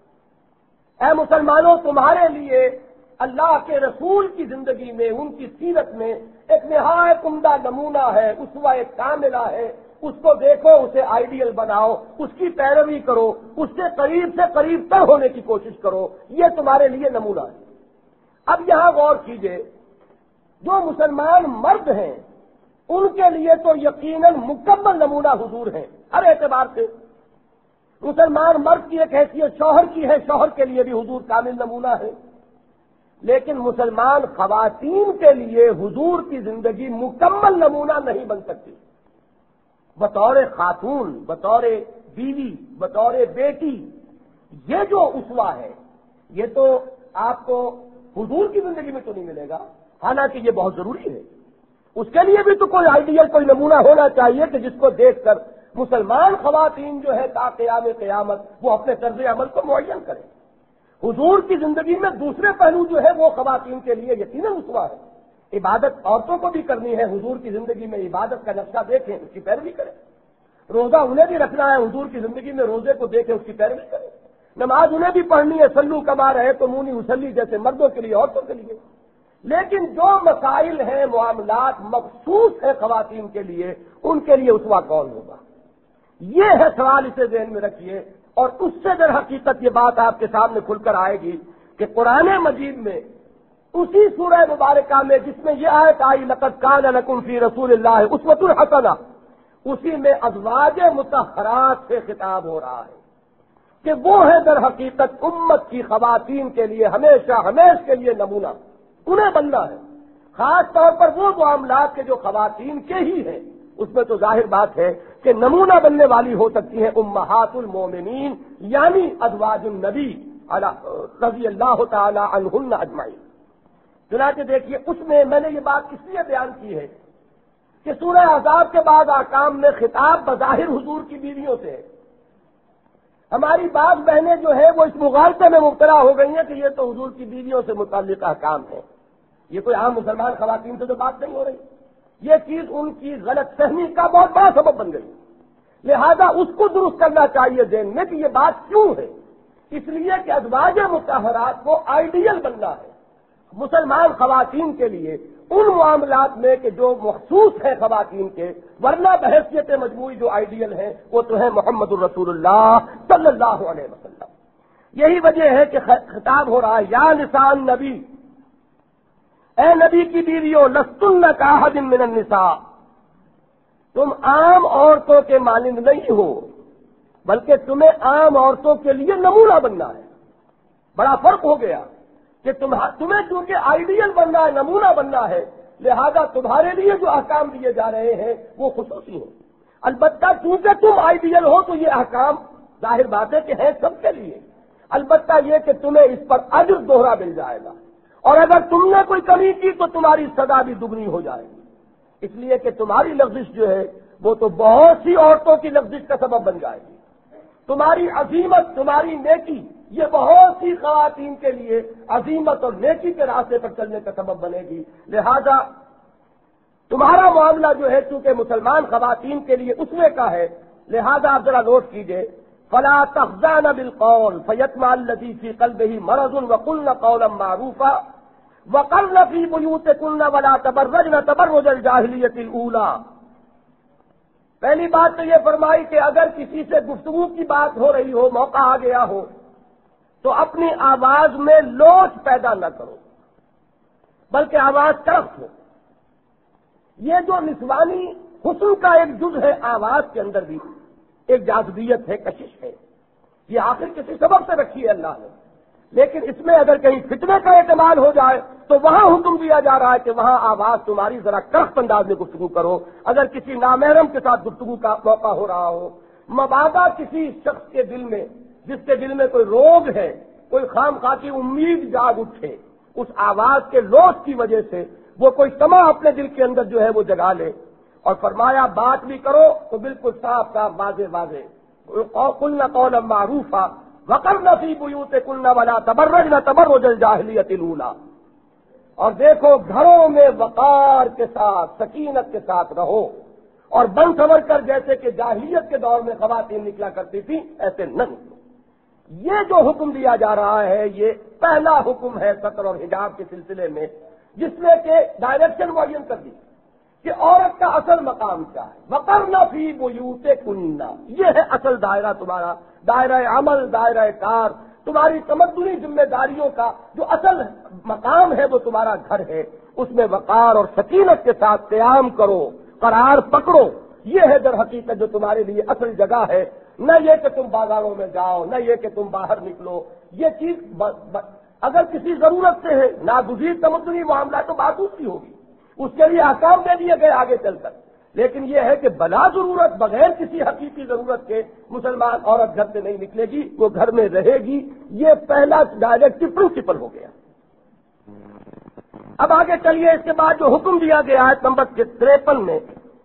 اے مسلمانوں تمہارے لیے اللہ کے رسول کی زندگی میں، ان کی سیرت میں ایک نہایت عمدہ نمونہ ہے، اسوہ کاملہ ہے، اس کو دیکھو، اسے آئیڈیل بناؤ، اس کی پیروی کرو، اس سے قریب تر ہونے کی کوشش کرو، یہ تمہارے لیے نمونہ ہے۔ اب یہاں غور کیجئے، جو مسلمان مرد ہیں ان کے لیے تو یقیناً مکمل نمونہ حضور ہیں ہر اعتبار سے۔ مسلمان مرد کی ایک حیثیت شوہر کی ہے، شوہر کے لیے بھی حضور کامل نمونہ ہے، لیکن مسلمان خواتین کے لیے حضور کی زندگی مکمل نمونہ نہیں بن سکتی۔ بطور خاتون، بطور بیوی، بطور بیٹی، یہ جو اسوہ ہے یہ تو آپ کو حضور کی زندگی میں تو نہیں ملے گا، حالانکہ یہ بہت ضروری ہے۔ اس کے لیے بھی تو کوئی آئیڈیل، کوئی نمونہ ہونا چاہیے کہ جس کو دیکھ کر مسلمان خواتین جو ہے تا قیام قیامت وہ اپنے طرز عمل کو معین کریں۔ حضور کی زندگی میں دوسرے پہلو جو ہے وہ خواتین کے لیے یقیناً اسوہ ہے۔ عبادت عورتوں کو بھی کرنی ہے، حضور کی زندگی میں عبادت کا نقشہ دیکھیں، اس کی پیروی کریں۔ روزہ انہیں بھی رکھنا ہے، حضور کی زندگی میں روزے کو دیکھیں، اس کی پیروی کریں۔ نماز انہیں بھی پڑھنی ہے، سلو کما رہے تو مونی وسلی، جیسے مردوں کے لیے عورتوں کے لیے۔ لیکن جو مسائل ہیں، معاملات مخصوص ہیں خواتین کے لیے، ان کے لیے اسوہ کون ہوگا؟ یہ ہے سوال، اسے ذہن میں رکھیے، اور اس سے در حقیقت یہ بات آپ کے سامنے کھل کر آئے گی کہ قرآن مجید میں اسی سورہ مبارکہ میں جس میں یہ آیت آئی لقد کان لکم فی رسول اللہ اسوۃ حسنہ، اسی میں ازواج مطہرات سے خطاب ہو رہا ہے کہ وہ ہے در حقیقت امت کی خواتین کے لیے ہمیشہ کے لیے نمونہ، انہیں بننا ہے۔ خاص طور پر وہ معاملات کے جو خواتین کے ہی ہیں، اس میں تو ظاہر بات ہے کہ نمونہ بننے والی ہو سکتی ہیں امہات المومنین، یعنی ازواج النبی رضی اللہ تعالی عنہن اجمعین۔ چنانچہ دیکھیے، اس میں نے یہ بات اس لیے بیان کی ہے کہ سورہ احزاب کے بعد احکام میں خطاب بظاہر حضور کی بیویوں سے ہے۔ ہماری بعض بہنیں جو ہے وہ اس مغالطے میں مبتلا ہو گئی ہیں کہ یہ تو حضور کی بیویوں سے متعلق احکام ہے، یہ کوئی عام مسلمان خواتین سے تو بات نہیں ہو رہی۔ یہ چیز ان کی غلط فہمی کا بہت بڑا سبب بن گئی، لہذا اس کو درست کرنا چاہیے ذہن میں کہ یہ بات کیوں ہے۔ اس لیے کہ ازواج مطہرات کو آئیڈیل بننا ہے مسلمان خواتین کے لیے ان معاملات میں کہ جو مخصوص ہے خواتین کے، ورنہ بحیثیت مجموعی جو آئیڈیل ہیں وہ تو ہے محمد الرسول اللہ صلی اللہ علیہ وسلم۔ یہی وجہ ہے کہ خطاب ہو رہا ہے یا نساء نبی، اے نبی کی بیویوں، لستن کاحد من النساء، تم عام عورتوں کے مانند نہیں ہو، بلکہ تمہیں عام عورتوں کے لیے نمونہ بننا ہے۔ بڑا فرق ہو گیا کہ تمہیں چونکہ آئیڈیل بننا ہے، نمونہ بننا ہے، لہذا تمہارے لیے جو احکام دیے جا رہے ہیں وہ خصوصی ہیں۔ البتہ چونکہ تم آئیڈیل ہو تو یہ احکام ظاہر بات ہے کہ ہیں سب کے لیے، البتہ یہ کہ تمہیں اس پر اجر دوہرا مل جائے گا، اور اگر تم نے کوئی کمی کی تو تمہاری سزا بھی دگنی ہو جائے گی، اس لیے کہ تمہاری لغزش جو ہے وہ تو بہت سی عورتوں کی لغزش کا سبب بن جائے گی۔ تمہاری عظیمت، تمہاری نیکی، یہ بہت سی خواتین کے لیے عظیمت اور نیکی کے راستے پر چلنے کا سبب بنے گی۔ لہذا تمہارا معاملہ جو ہے چونکہ مسلمان خواتین کے لیے اسوے کا ہے، لہذا آپ ذرا نوٹ کیجئے، فلا تخضعن بالقول فیطمع الذی فی قلبہ مرض وقلن قولا معروفا وقرن فی بیوتکن ولا تبرجن تبرج الجاہلیۃ الاولی۔ پہلی بات تو یہ فرمائی کہ اگر کسی سے گفتگو کی بات ہو رہی ہو، موقع آ گیا ہو، تو اپنی آواز میں لوچ پیدا نہ کرو، بلکہ آواز ترخت ہو۔ یہ جو نسوانی حسن کا ایک جز ہے، آواز کے اندر بھی ایک جاذبیت ہے، کشش ہے، یہ آخر کسی سبب سے رکھی ہے اللہ نے، لیکن اس میں اگر کہیں فتنے کا احتمال ہو جائے تو وہاں حکم دیا جا رہا ہے کہ وہاں آواز تمہاری ذرا کرخت انداز میں گفتگو کرو۔ اگر کسی نامحرم کے ساتھ گفتگو کا موقع ہو رہا ہو، مبادا کسی شخص کے دل میں، جس کے دل میں کوئی روگ ہے، کوئی خواہ کی امید جاگ اٹھے، اس آواز کے لوچ کی وجہ سے وہ کوئی تما اپنے دل کے اندر جو ہے وہ جگا لے، اور فرمایا بات بھی کرو تو بالکل صاف صاف واضح قلنا قولا معروفا وقرن فی بیوتکن ولا تبرجن تبرج الجاہلیۃ الاولی، اور دیکھو گھروں میں وقار کے ساتھ سکینت کے ساتھ رہو، اور بن سنور کر جیسے کہ جاہلیت کے دور میں خواتین نکلا کرتی تھی ایسے نہ نکلو۔ یہ جو حکم دیا جا رہا ہے یہ پہلا حکم ہے ستر اور حجاب کے سلسلے میں، جس میں کہ ڈائریکشن معین کر دی کہ عورت کا اصل مقام کیا ہے۔ وقرن فی بیوتکن، یہ ہے اصل دائرہ تمہارا، دائرہ عمل، دائرہ کار، تمہاری تمدنی ذمہ داریوں کا جو اصل مقام ہے وہ تمہارا گھر ہے، اس میں وقار اور سکینت کے ساتھ قیام کرو، قرار پکڑو۔ یہ ہے در حقیقت جو تمہارے لیے اصل جگہ ہے، نہ یہ کہ تم بازاروں میں جاؤ، نہ یہ کہ تم باہر نکلو۔ یہ چیز اگر کسی ضرورت سے ہے، ناگزیر تمدنی معاملہ تو بات دوسری ہوگی، اس کے لیے احکام دے دیے گئے آگے چل کر، لیکن یہ ہے کہ بلا ضرورت، بغیر کسی حقیقی ضرورت کے مسلمان عورت گھر سے نہیں نکلے گی، وہ گھر میں رہے گی۔ یہ پہلا ڈائریکٹو پرنسپل ہو گیا۔ اب آگے چلیے، اس کے بعد جو حکم دیا گیا ہے نمبر 53 میں،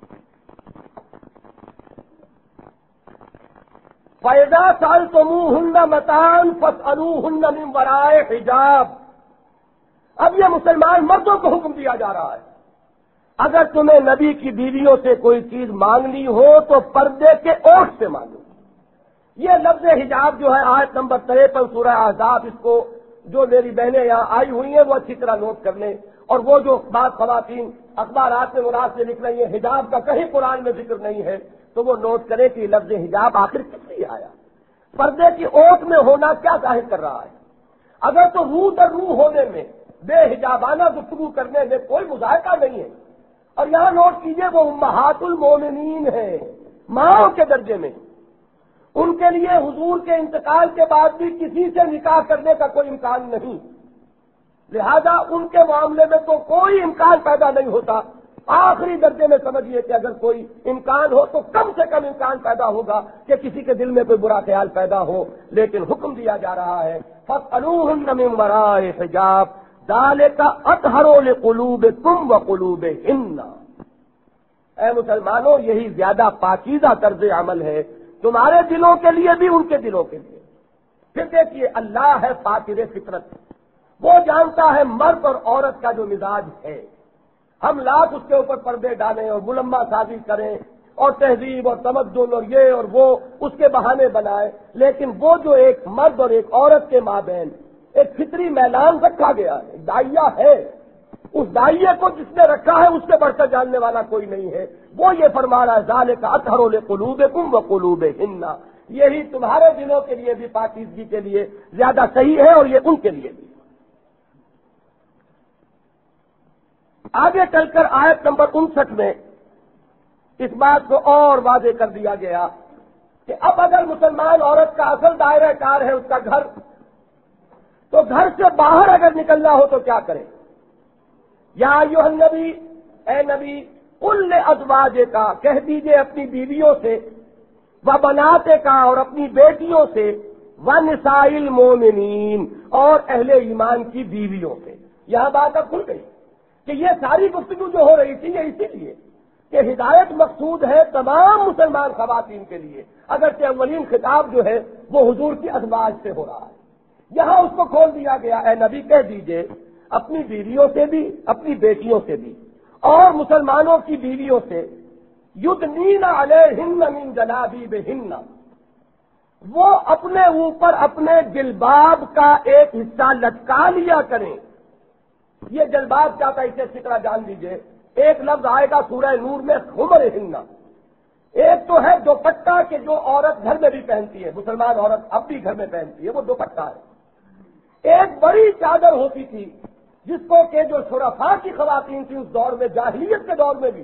فَإِذَا سَأَلْتُمُوهُنَّ مَتَاعًا فَاسْأَلُوهُنَّ مِنْ وَرَاءِ حِجَابٍ۔ اب یہ مسلمان مردوں کو حکم دیا جا رہا ہے، اگر تمہیں نبی کی بیویوں سے کوئی چیز مانگنی ہو تو پردے کے اوٹ سے مانگو۔ یہ لفظ حجاب جو ہے آیت نمبر 53 سورہ احزاب، اس کو جو میری بہنیں یہاں آئی ہوئی ہیں وہ اچھی طرح نوٹ کر لیں، اور وہ جو بعض خواتین اخبارات میں مراد سے لکھ رہی ہیں حجاب کا کہیں قرآن میں ذکر نہیں ہے، تو وہ نوٹ کریں کہ لفظ حجاب آخر کس لیے آیا، پردے کی اوٹ میں ہونا کیا ظاہر کر رہا ہے۔ اگر تو روح در روح ہونے میں، بے حجابانہ گفتگو کرنے میں کوئی مذائقہ نہیں ہے، اور یہاں نوٹ کیجئے وہ امہات المومنین ہیں، ماں کے درجے میں، ان کے لیے حضور کے انتقال کے بعد بھی کسی سے نکاح کرنے کا کوئی امکان نہیں، لہذا ان کے معاملے میں تو کوئی امکان پیدا نہیں ہوتا۔ آخری درجے میں سمجھیے کہ اگر کوئی امکان ہو تو کم سے کم امکان پیدا ہوگا کہ کسی کے دل میں کوئی برا خیال پیدا ہو، لیکن حکم دیا جا رہا ہے فَاسْأَلُوهُنَّ مِنْ وَرَاءِ حِجَابٍ ذَلِكَ أَطْهَرُ لِقُلُوبِكُمْ وَقُلُوبِهِنَّ۔ اے مسلمانوں، یہی زیادہ پاکیزہ طرز عمل ہے تمہارے دلوں کے لیے بھی، ان کے دلوں کے لیے۔ پھر دیکھیے، اللہ ہے فاطر فطرت، وہ جانتا ہے مرد اور عورت کا جو مزاج ہے، ہم لاکھ اس کے اوپر پردے ڈالیں اور ملمہ سازی کریں اور تہذیب اور تمدن اور یہ اور وہ اس کے بہانے بنائیں، لیکن وہ جو ایک مرد اور ایک عورت کے مابین ایک فطری میلان رکھا گیا ہے، دائیا ہے، اس دائیے کو جس نے رکھا ہے اس سے بڑھ کر جاننے والا کوئی نہیں ہے۔ وہ یہ فرما رہا ہے ذالک اطہر لقلوبکم وقلوبہن، یہی تمہارے دلوں کے لیے بھی پاکیزگی کے لیے زیادہ صحیح ہے اور یہ ان کے لیے بھی۔ آگے چل کر آیت نمبر 59 میں اس بات کو اور واضح کر دیا گیا کہ اب اگر مسلمان عورت کا اصل دائرہ کار ہے اس کا گھر، تو گھر سے باہر اگر نکلنا ہو تو کیا کرے؟ یا ایھا النبی، اے نبی، قل لازواجک، کہہ دیجئے اپنی بیویوں سے، وبناتک، اور اپنی بیٹیوں سے، ونساء المومنین، اور اہل ایمان کی بیویوں سے۔ یہاں بات اب کھل گئی کہ یہ ساری گفتگو جو ہو رہی تھی یہ اسی لیے کہ ہدایت مقصود ہے تمام مسلمان خواتین کے لیے، اگرچہ اولین خطاب جو ہے وہ حضور کی ازواج سے ہو رہا ہے، یہاں اس کو کھول دیا گیا، اے نبی کہہ دیجئے اپنی بیویوں سے بھی، اپنی بیٹیوں سے بھی، اور مسلمانوں کی بیویوں سے، یدنین علیہن من جلابیبہن، وہ اپنے اوپر اپنے جلباب کا ایک حصہ لٹکا لیا کریں۔ یہ جلباب کیا تھا اسے اچھی طرح جان لیجئے، ایک لفظ آئے گا سورہ نور میں خمرہن، ایک تو ہے دوپٹہ کہ جو عورت گھر میں بھی پہنتی ہے، مسلمان عورت اب بھی گھر میں پہنتی ہے، وہ دوپٹہ ہے۔ ایک بڑی چادر ہوتی تھی جس کو کہ جو شرفاء کی خواتین تھی اس دور میں، جاہلیت کے دور میں بھی،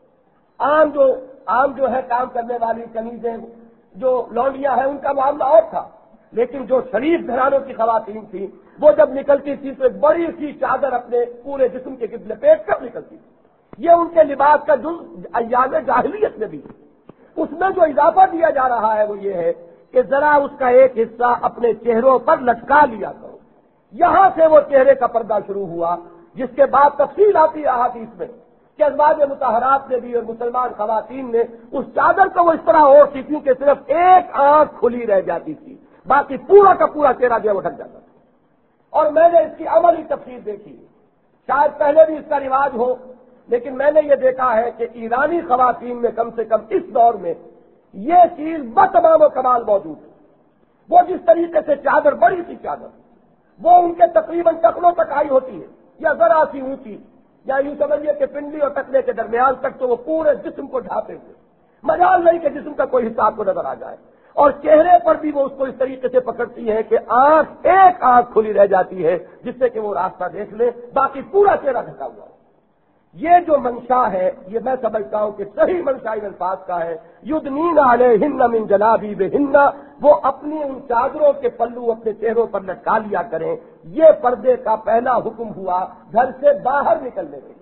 عام جو ہے کام کرنے والی کنیزیں جو لونڈیاں ہیں ان کا معاملہ اور تھا، لیکن جو شریف گھرانوں کی خواتین تھیں وہ جب نکلتی تھی تو ایک بڑی سی چادر اپنے پورے جسم کے گرد لپیٹ کر نکلتی تھی۔ یہ ان کے لباس کا جز ایام جاہلیت میں بھی، اس میں جو اضافہ دیا جا رہا ہے وہ یہ ہے کہ ذرا اس کا ایک حصہ اپنے چہروں پر لٹکا لیا کرو۔ یہاں سے وہ چہرے کا پردہ شروع ہوا، جس کے بعد تفصیل آتی ہے احادیث میں کہ ازواج مطہرات نے بھی اور مسلمان خواتین نے اس چادر کو وہ اس طرح اوڑھتی تھی کہ صرف ایک آنکھ کھلی رہ جاتی تھی، باقی پورا کا پورا چہرہ جو ہے وہ ڈھک جاتا تھا۔ اور میں نے اس کی عملی تفصیل دیکھی، شاید پہلے بھی اس کا رواج ہو، لیکن میں نے یہ دیکھا ہے کہ ایرانی خواتین میں کم سے کم اس دور میں یہ چیز بتمام و کمال موجود ہے۔ وہ جس طریقے سے چادر، بڑی سی چادر، وہ ان کے تقریباً ٹخنوں تک آئی ہوتی ہے، یا ذرا سی اونچی، یا یوں سمجھیے کہ پنڈلی اور ٹکنے کے درمیان تک، تو وہ پورے جسم کو ڈھانپے ہوئے، مجال نہیں کہ جسم کا کوئی حصہ آپ کو نظر آ جائے۔ اور چہرے پر بھی وہ اس کو اس طریقے سے پکڑتی ہے کہ ایک آنکھ کھلی رہ جاتی ہے جس سے کہ وہ راستہ دیکھ لے، باقی پورا چہرہ ڈھکا ہوا ہے۔ یہ جو منشا ہے، یہ میں سمجھتا ہوں کہ صحیح منشا ان الفاظ کا ہے، یدنین علیہن من جلابیبہن، وہ اپنی ان چادروں کے پلو اپنے چہروں پر لٹکا لیا کریں۔ یہ پردے کا پہلا حکم ہوا گھر سے باہر نکلنے کے لیے۔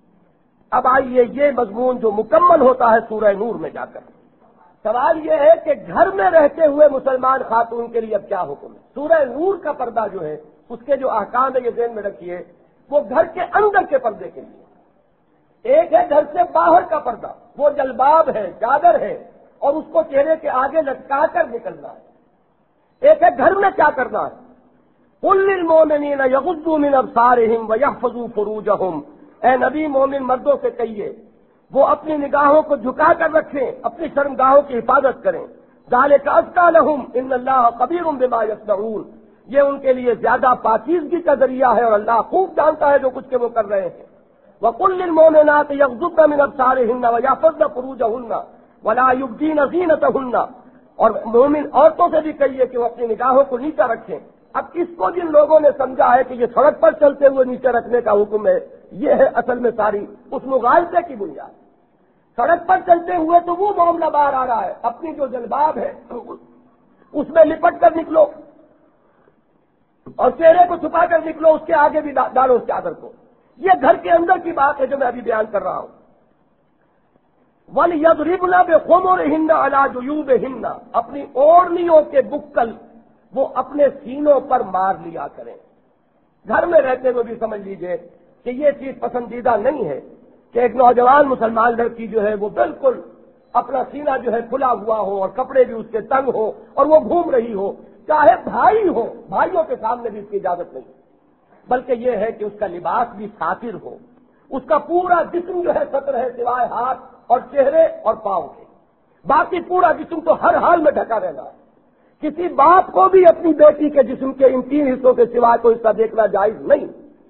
اب آئیے یہ مضمون جو مکمل ہوتا ہے سورہ نور میں جا کر، سوال یہ ہے کہ گھر میں رہتے ہوئے مسلمان خاتون کے لیے اب کیا حکم ہے؟ سورہ نور کا پردہ جو ہے اس کے جو احکام ہے یہ ذہن میں رکھیے، وہ گھر کے اندر کے پردے کے لیے۔ ایک ہے گھر سے باہر کا پردہ، وہ جلباب ہے، چادر ہے، اور اس کو چہرے کے آگے لٹکا کر نکلنا ہے۔ ایک ہے گھر میں کیا کرنا ہے، قل للمؤمنین یغضوا من ابصارہم ویحفظوا فروجہم، اے نبی مومن مردوں سے کہیے وہ اپنی نگاہوں کو جھکا کر رکھیں، اپنی شرمگاہوں کی حفاظت کریں۔ ذالک ازکی لہم ان اللہ خبیر بما یصنعون، یہ ان کے لیے زیادہ پاکیزگی کا ذریعہ ہے اور اللہ خوب جانتا ہے جو کچھ کہ وہ کر رہے ہیں۔ وَقُلْ لِلْمُؤْمِنَاتِ يَغْضُضْنَ مِنْ أَبْصَارِهِنَّ وَيَحْفَظْنَ فُرُوجَهُنَّ وَلَا يُبْدِينَ زِينَتَهُنَّ، اور مومن عورتوں سے بھی کہیے کہ وہ اپنی نگاہوں کو نیچا رکھیں۔ اب اس کو جن لوگوں نے سمجھا ہے کہ یہ سڑک پر چلتے ہوئے نیچے رکھنے کا حکم ہے، یہ ہے اصل میں ساری اس مغالطے کی بنیاد۔ سڑک پر چلتے ہوئے تو وہ معاملہ باہر آ رہا ہے، اپنی جو جلباب ہے اس میں لپٹ کر نکلو اور چہرے کو چھپا کر نکلو، اس کے آگے بھی ڈالو اس چادر کو۔ یہ گھر کے اندر کی بات ہے جو میں ابھی بیان کر رہا ہوں۔ وَلْيَضْرِبْنَ بِخُمُرِهِنَّ عَلَى جُيُوبِهِنَّ، اپنی اوڑھنیوں کے بکل وہ اپنے سینوں پر مار لیا کریں۔ گھر میں رہتے ہوئے بھی سمجھ لیجئے کہ یہ چیز پسندیدہ نہیں ہے کہ ایک نوجوان مسلمان لڑکی جو ہے وہ بالکل اپنا سینہ جو ہے کھلا ہوا ہو اور کپڑے بھی اس کے تنگ ہو اور وہ گھوم رہی ہو، چاہے بھائی ہو، بھائیوں کے سامنے بھی اس کی اجازت نہیں، بلکہ یہ ہے کہ اس کا لباس بھی ساتر ہو، اس کا پورا جسم جو ہے ستر ہے سوائے ہاتھ اور چہرے اور پاؤں کے، باقی پورا جسم تو ہر حال میں ڈھکا رہنا ہے۔ کسی باپ کو بھی اپنی بیٹی کے جسم کے ان تین حصوں کے سوائے کوئی حصہ دیکھنا جائز نہیں،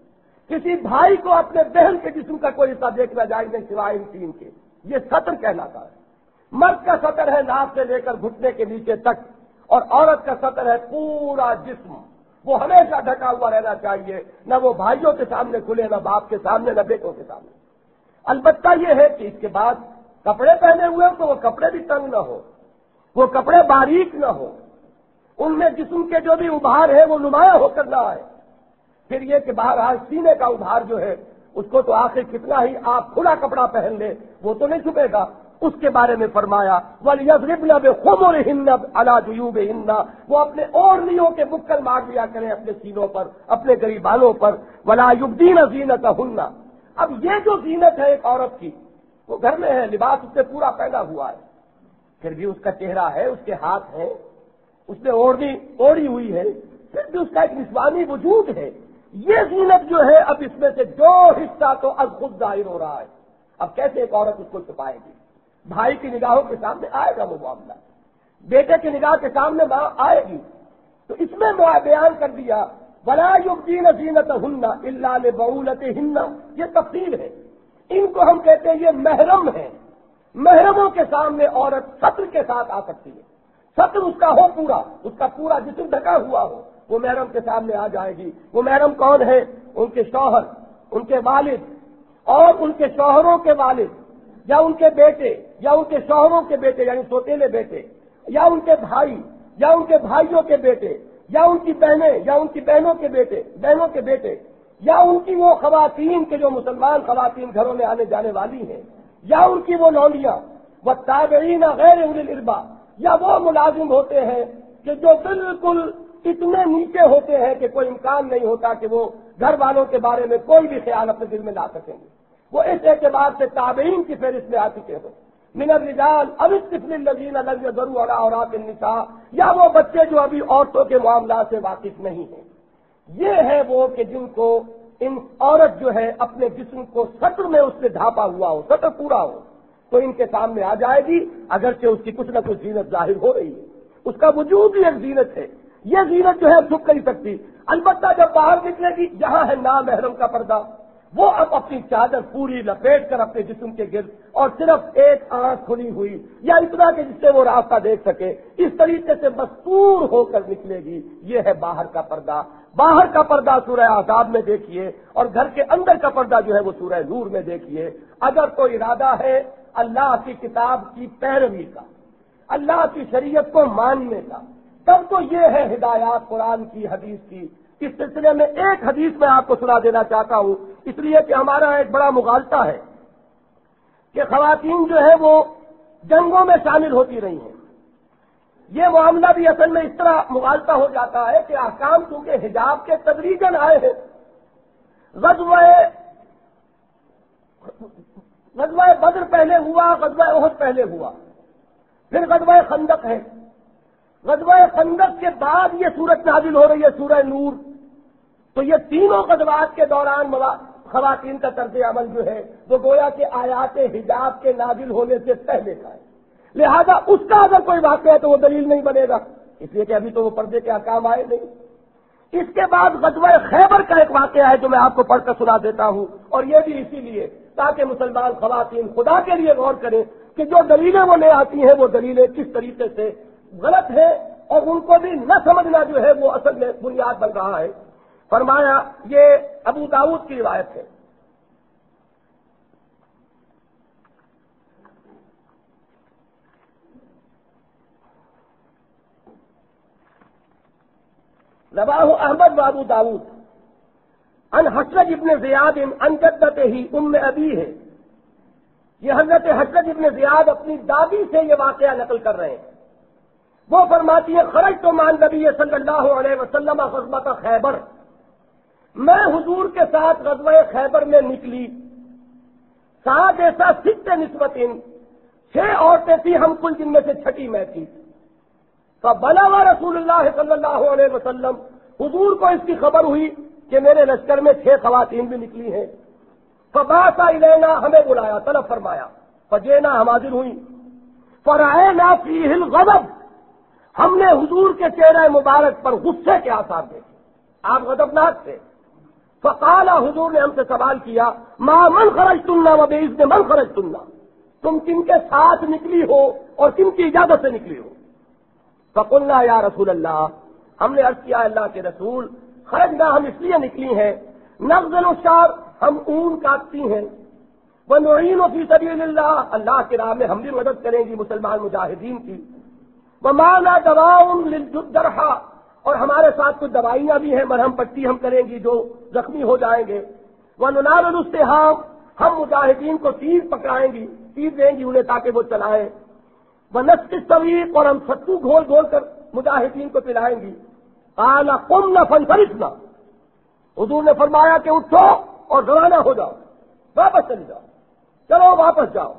کسی بھائی کو اپنے بہن کے جسم کا کوئی حصہ دیکھنا جائز نہیں سوائے ان تین کے۔ یہ ستر کہلاتا ہے۔ مرد کا ستر ہے ناف سے لے کر گھٹنے کے نیچے تک، اور عورت کا ستر ہے پورا جسم، وہ ہمیشہ ڈھکا ہوا رہنا چاہیے، نہ وہ بھائیوں کے سامنے کھلے، نہ باپ کے سامنے، نہ بیٹوں کے سامنے۔ البتہ یہ ہے کہ اس کے بعد کپڑے پہنے ہوئے تو وہ کپڑے بھی تنگ نہ ہو، وہ کپڑے باریک نہ ہو، ان میں جسم کے جو بھی ابھار ہے وہ نمایاں ہو کر نہ آئے۔ پھر یہ کہ بہرحال سینے کا ابھار جو ہے اس کو تو آخر کتنا ہی آپ کھلا کپڑا پہن لیں وہ تو نہیں چھپے گا، اس کے بارے میں فرمایا وَلْيَضْرِبْنَ بِخُمُرِهِنَّ عَلَى جُيُوبِهِنَّ، وہ اپنے اوڑھنیوں کے بکل مار لیا کریں اپنے سینوں پر، اپنے گریبانوں پر، وَلَا يُبْدِينَ زِينَتَهُنَّ۔ اب یہ جو زینت ہے ایک عورت کی، وہ گھر میں ہے، لباس اس سے پورا پہنا ہوا ہے، پھر بھی اس کا چہرہ ہے، اس کے ہاتھ ہیں، اس نے اوڑھی ہوئی ہے، پھر بھی اس کا ایک نسوانی وجود ہے۔ یہ زینت جو ہے اب اس میں سے جو حصہ تو از خود ظاہر ہو رہا ہے، اب کیسے ایک عورت اس کو چھپائے گی؟ بھائی کی نگاہوں کے سامنے آئے گا وہ معاملہ، بیٹے کی نگاہ کے سامنے آئے گی، تو اس میں بیان کر دیا وَلَا يُبْدِينَ زِينَتَهُنَّ إِلَّا لِبُعُولَتِهِنَّ، یہ تفصیل ہے، ان کو ہم کہتے ہیں یہ محرم ہے۔ محرموں کے سامنے عورت ستر کے ساتھ آ سکتی ہے، ستر اس کا ہو پورا، اس کا پورا جسم ڈھکا ہوا ہو، وہ محرم کے سامنے آ جائے گی۔ وہ محرم کون ہے؟ ان کے شوہر، ان کے والد اور ان کے شوہروں کے والد، یا ان کے بیٹے، یا ان کے شوہروں کے بیٹے یعنی سوتیلے بیٹے، یا ان کے بھائی، یا ان کے بھائیوں کے بیٹے، یا ان کی بہنیں، یا ان کی بہنوں کے بیٹے، یا ان کی وہ خواتین کے جو مسلمان خواتین گھروں میں آنے جانے والی ہیں، یا ان کی وہ لونڈیاں، والتابعین غیر اولی الارباء، یا وہ ملازم ہوتے ہیں کہ جو بالکل اتنے نیچے ہوتے ہیں کہ کوئی امکان نہیں ہوتا کہ وہ گھر والوں کے بارے میں کوئی بھی خیال اپنے دل میں لا سکیں گے، وہ اس اعتبار سے تابعین کی فہرست میں آ چکے ہوں۔ من الرجال او الطفل الذین لم یظہروا علی عورات النساء، یا وہ بچے جو ابھی عورتوں کے معاملات سے واقف نہیں ہیں، یہ ہے وہ کہ جن کو ان عورت جو ہے اپنے جسم کو سطر میں اس سے ڈھانپا ہوا ہو، سطر پورا ہو، تو ان کے سامنے آ جائے گی، اگرچہ اس کی کچھ نہ کچھ زینت ظاہر ہو رہی ہے، اس کا وجود ہی ایک زینت ہے، یہ زینت جو ہے چھپ نہیں سکتی۔ البتہ جب باہر نکلے گی، جہاں ہے نامحرم کا پردہ، وہ اب اپنی چادر پوری لپیٹ کر اپنے جسم کے گرد، اور صرف ایک آنکھ کھلی ہوئی یا اتنا کہ جس سے وہ راستہ دیکھ سکے، اس طریقے سے مستور ہو کر نکلے گی، یہ ہے باہر کا پردہ۔ باہر کا پردہ سورہ احزاب میں دیکھیے، اور گھر کے اندر کا پردہ جو ہے وہ سورہ نور میں دیکھیے۔ اگر کوئی ارادہ ہے اللہ کی کتاب کی پیروی کا، اللہ کی شریعت کو ماننے کا، تب تو یہ ہے ہدایات قرآن کی، حدیث کی۔ اس سلسلے میں ایک حدیث میں آپ کو سنا دینا چاہتا ہوں، اس لیے کہ ہمارا ایک بڑا مغالطہ ہے کہ خواتین جو ہے وہ جنگوں میں شامل ہوتی رہی ہیں۔ یہ معاملہ بھی اصل میں اس طرح مغالطہ ہو جاتا ہے کہ احکام چونکہ حجاب کے تدریجاً آئے ہیں۔ غزوہ بدر پہلے ہوا، غزوہ احد پہلے ہوا، پھر غزوہ خندق ہے، غزوہ خندق کے بعد یہ سورت نازل ہو رہی ہے سورہ نور۔ تو یہ تینوں غزوات کے دوران خواتین کا طرز عمل جو ہے وہ گویا کہ آیات حجاب کے نازل ہونے سے پہلے کا ہے، لہذا اس کا اگر کوئی واقعہ ہے تو وہ دلیل نہیں بنے گا، اس لیے کہ ابھی تو وہ پردے کے احکام آئے نہیں۔ اس کے بعد غزوہ خیبر کا ایک واقعہ ہے جو میں آپ کو پڑھ کر سنا دیتا ہوں، اور یہ بھی اسی لیے تاکہ مسلمان خواتین خدا کے لیے غور کریں کہ جو دلیلیں وہ لے آتی ہیں وہ دلیلیں کس طریقے سے غلط ہیں، اور ان کو بھی نہ سمجھنا جو ہے وہ اصل میں بنیاد بن رہا ہے۔ فرمایا، یہ ابو داؤد کی روایت ہے، رواہ احمد و ابو داؤد عن حسرج ابن زیاد عن جدتہ ام ابی ہے۔ یہ حضرت حسرج ابن زیاد اپنی دادی سے یہ واقعہ نقل کر رہے ہیں۔ وہ فرماتی ہے، خرجت مع النبی صلی اللہ علیہ وسلم غزوۃ خیبر، میں حضور کے ساتھ غزوہ خیبر میں نکلی، ساتھ ایسا ست نسبت، 6 عورتیں تھیں ہم کل، جن میں سے چھٹی میں تھی۔ فبلغ رسول اللہ صلی اللہ علیہ وسلم، حضور کو اس کی خبر ہوئی کہ میرے لشکر میں 6 خواتین بھی نکلی ہیں۔ فبعث الینا، ہمیں بلایا، طلب فرمایا، فجئنا، ہم حاضر ہوئی۔ فرأینا فیہ الغضب، ہم نے حضور کے چہرہ مبارک پر غصے کے آثار دیکھے، آپ غضبناک تھے۔ فقال، حضور نے ہم سے سوال کیا، ما من خرجتن وباذن من خرجتن، تم کن کے ساتھ نکلی ہو اور کن کی اجازت سے نکلی ہو؟ فقلنا یا رسول اللہ، ہم نے عرض کیا اللہ کے رسول، خرجنا، ہم اس لیے نکلی ہیں، نغزل الشعر، ہم اون کاٹتی ہیں، ونعین فی سبیل اللہ، اللہ کی راہ میں ہم بھی مدد کریں گی مسلمان مجاہدین کی، ومعنا دواء للجرح، اور ہمارے ساتھ کچھ دوائیاں بھی ہیں، مرہم پٹی ہم کریں گی جو زخمی ہو جائیں گے، وننال السہام، ہم مجاہدین کو تیر پکڑائیں گی، تیر دیں گی انہیں تاکہ وہ چلائیں، ونسقی السویق، اور ہم ستو گھول گھول کر مجاہدین کو پلائیں گی۔ قال قمنا فانصرفنا، حضور نے فرمایا کہ اٹھو اور روانہ ہو جاؤ، واپس چلی جاؤ، چلو واپس جاؤ۔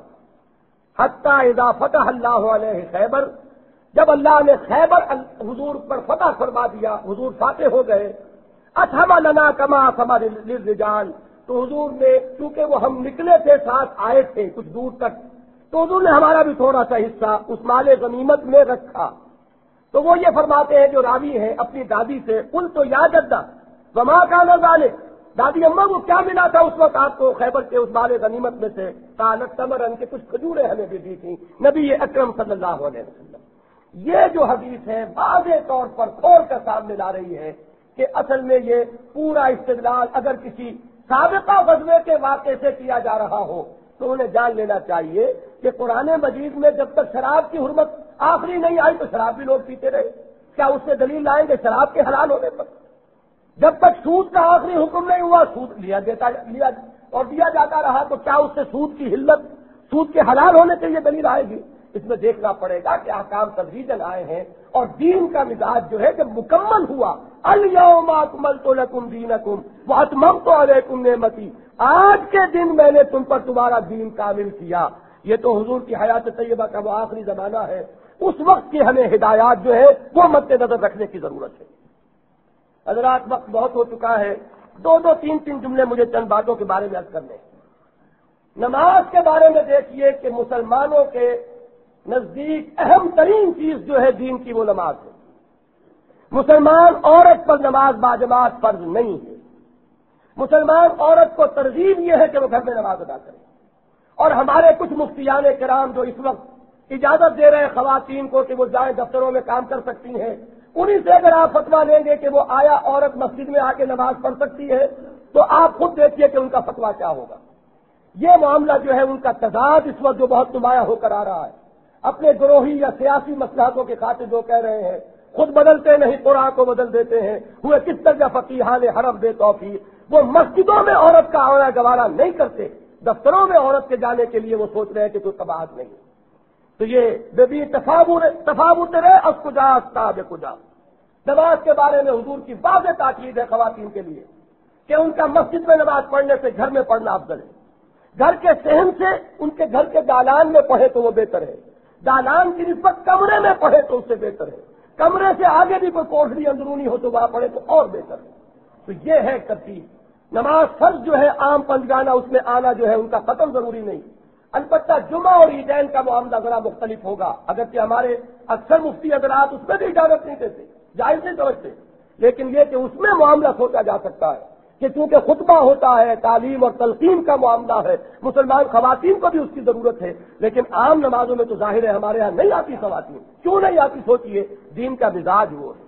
حتی اذا فتح اللہ علیہ خیبر، جب اللہ نے خیبر حضور پر فتح فرما دیا، حضور فاتح ہو گئے، اتھم لنا کما ثمر للرجال، تو حضور نے، چونکہ وہ ہم نکلے تھے ساتھ آئے تھے کچھ دور تک، تو حضور نے ہمارا بھی تھوڑا سا حصہ اس مال غنیمت میں رکھا۔ تو وہ یہ فرماتے ہیں جو راوی ہیں اپنی دادی سے، قل تو یا جدہ وما کان ذلک، دادی اماں وہ کیا ملا تھا اس وقت آپ کو خیبر کے اس مال غنیمت میں سے؟ قالت تمرن، کے کچھ کھجوریں ہمیں بھی دی تھیں نبی اکرم صلی اللہ علیہ وسلم۔ یہ جو حدیث ہے واضح طور پر کھول کر سامنے لا رہی ہے کہ اصل میں یہ پورا استدلال اگر کسی سابقہ غزوے کے واقعے سے کیا جا رہا ہو تو انہیں جان لینا چاہیے کہ قرآن مجید میں جب تک شراب کی حرمت آخری نہیں آئی تو شراب بھی لوگ پیتے رہے، کیا اس سے دلیل لائیں گے شراب کے حلال ہونے پر؟ جب تک سود کا آخری حکم نہیں ہوا، سود لیا اور دیا جاتا رہا، تو کیا اس سے سود کی حلت، سود کے حلال ہونے کے لیے دلیل آئے گی؟ اس میں دیکھنا پڑے گا کہ احکام تدریجاً آئے ہیں، اور دین کا مزاج جو ہے جب مکمل ہوا، الیوم اکملت لکم دینکم واتممت علیکم نعمتی، آج کے دن میں نے تم پر تمہارا دین کامل کیا، یہ تو حضور کی حیات طیبہ کا وہ آخری زمانہ ہے، اس وقت کی ہمیں ہدایات جو ہے وہ مد نظر رکھنے کی ضرورت ہے۔ حضرات وقت بہت ہو چکا ہے، دو تین جملے مجھے چند باتوں کے بارے میں عرض کرنے ہیں۔ نماز کے بارے میں دیکھیے کہ مسلمانوں کے نزدیک اہم ترین چیز جو ہے دین کی وہ نماز ہے۔ مسلمان عورت پر نماز باجماعت فرض نہیں ہے۔ مسلمان عورت کو ترغیب یہ ہے کہ وہ گھر میں نماز ادا کرے، اور ہمارے کچھ مفتیان کرام جو اس وقت اجازت دے رہے ہیں خواتین کو کہ وہ جائیں دفتروں میں کام کر سکتی ہیں، انہیں سے اگر آپ فتویٰ لیں گے کہ وہ آیا عورت مسجد میں آ کے نماز پڑھ سکتی ہے، تو آپ خود دیکھیے کہ ان کا فتویٰ کیا ہوگا۔ یہ معاملہ جو ہے ان کا تضاد اس وقت جو بہت نمایاں ہو کر آ رہا ہے، اپنے گروہی یا سیاسی مصلحتوں کے خاطر جو کہہ رہے ہیں، خود بدلتے نہیں قرآن کو بدل دیتے ہیں، ہوئے کس طرح فقیہان حرم بے توفیق، وہ مسجدوں میں عورت کا آنا گوارا نہیں کرتے، دفتروں میں عورت کے جانے کے لیے وہ سوچ رہے ہیں کہ کوئی قباحت نہیں۔ تو یہ بے تفاوت رہے از کجا استاب کجا۔ نماز کے بارے میں حضور کی واضح تاکید ہے خواتین کے لیے کہ ان کا مسجد میں نماز پڑھنے سے گھر میں پڑھنا افضل ہے۔ گھر کے صحن سے ان کے گھر کے دالان میں پڑھے تو وہ بہتر ہے، دالان کی نسبت کمرے میں پڑھے تو اس سے بہتر ہے، کمرے سے آگے بھی کوئی کوٹھری اندرونی ہو تو وہاں پڑھے تو اور بہتر ہے۔ تو یہ ہے ترتیب۔ نماز فرض جو ہے عام پنجگانہ اس میں آنا جو ہے ان کا قتل ضروری نہیں، البتہ جمعہ اور عیدین کا معاملہ ذرا مختلف ہوگا، اگرچہ ہمارے اکثر مفتی حضرات اس میں بھی اجازت نہیں دیتے، جائز نہیں سمجھتے، لیکن یہ کہ اس میں معاملہ سوچا جا سکتا ہے کہ چونکہ خطبہ ہوتا ہے، تعلیم اور تلقین کا معاملہ ہے، مسلمان خواتین کو بھی اس کی ضرورت ہے، لیکن عام نمازوں میں تو ظاہر ہے ہمارے ہاں نہیں آتی خواتین، کیوں نہیں آتی سوچیے، دین کا مزاج وہ ہے۔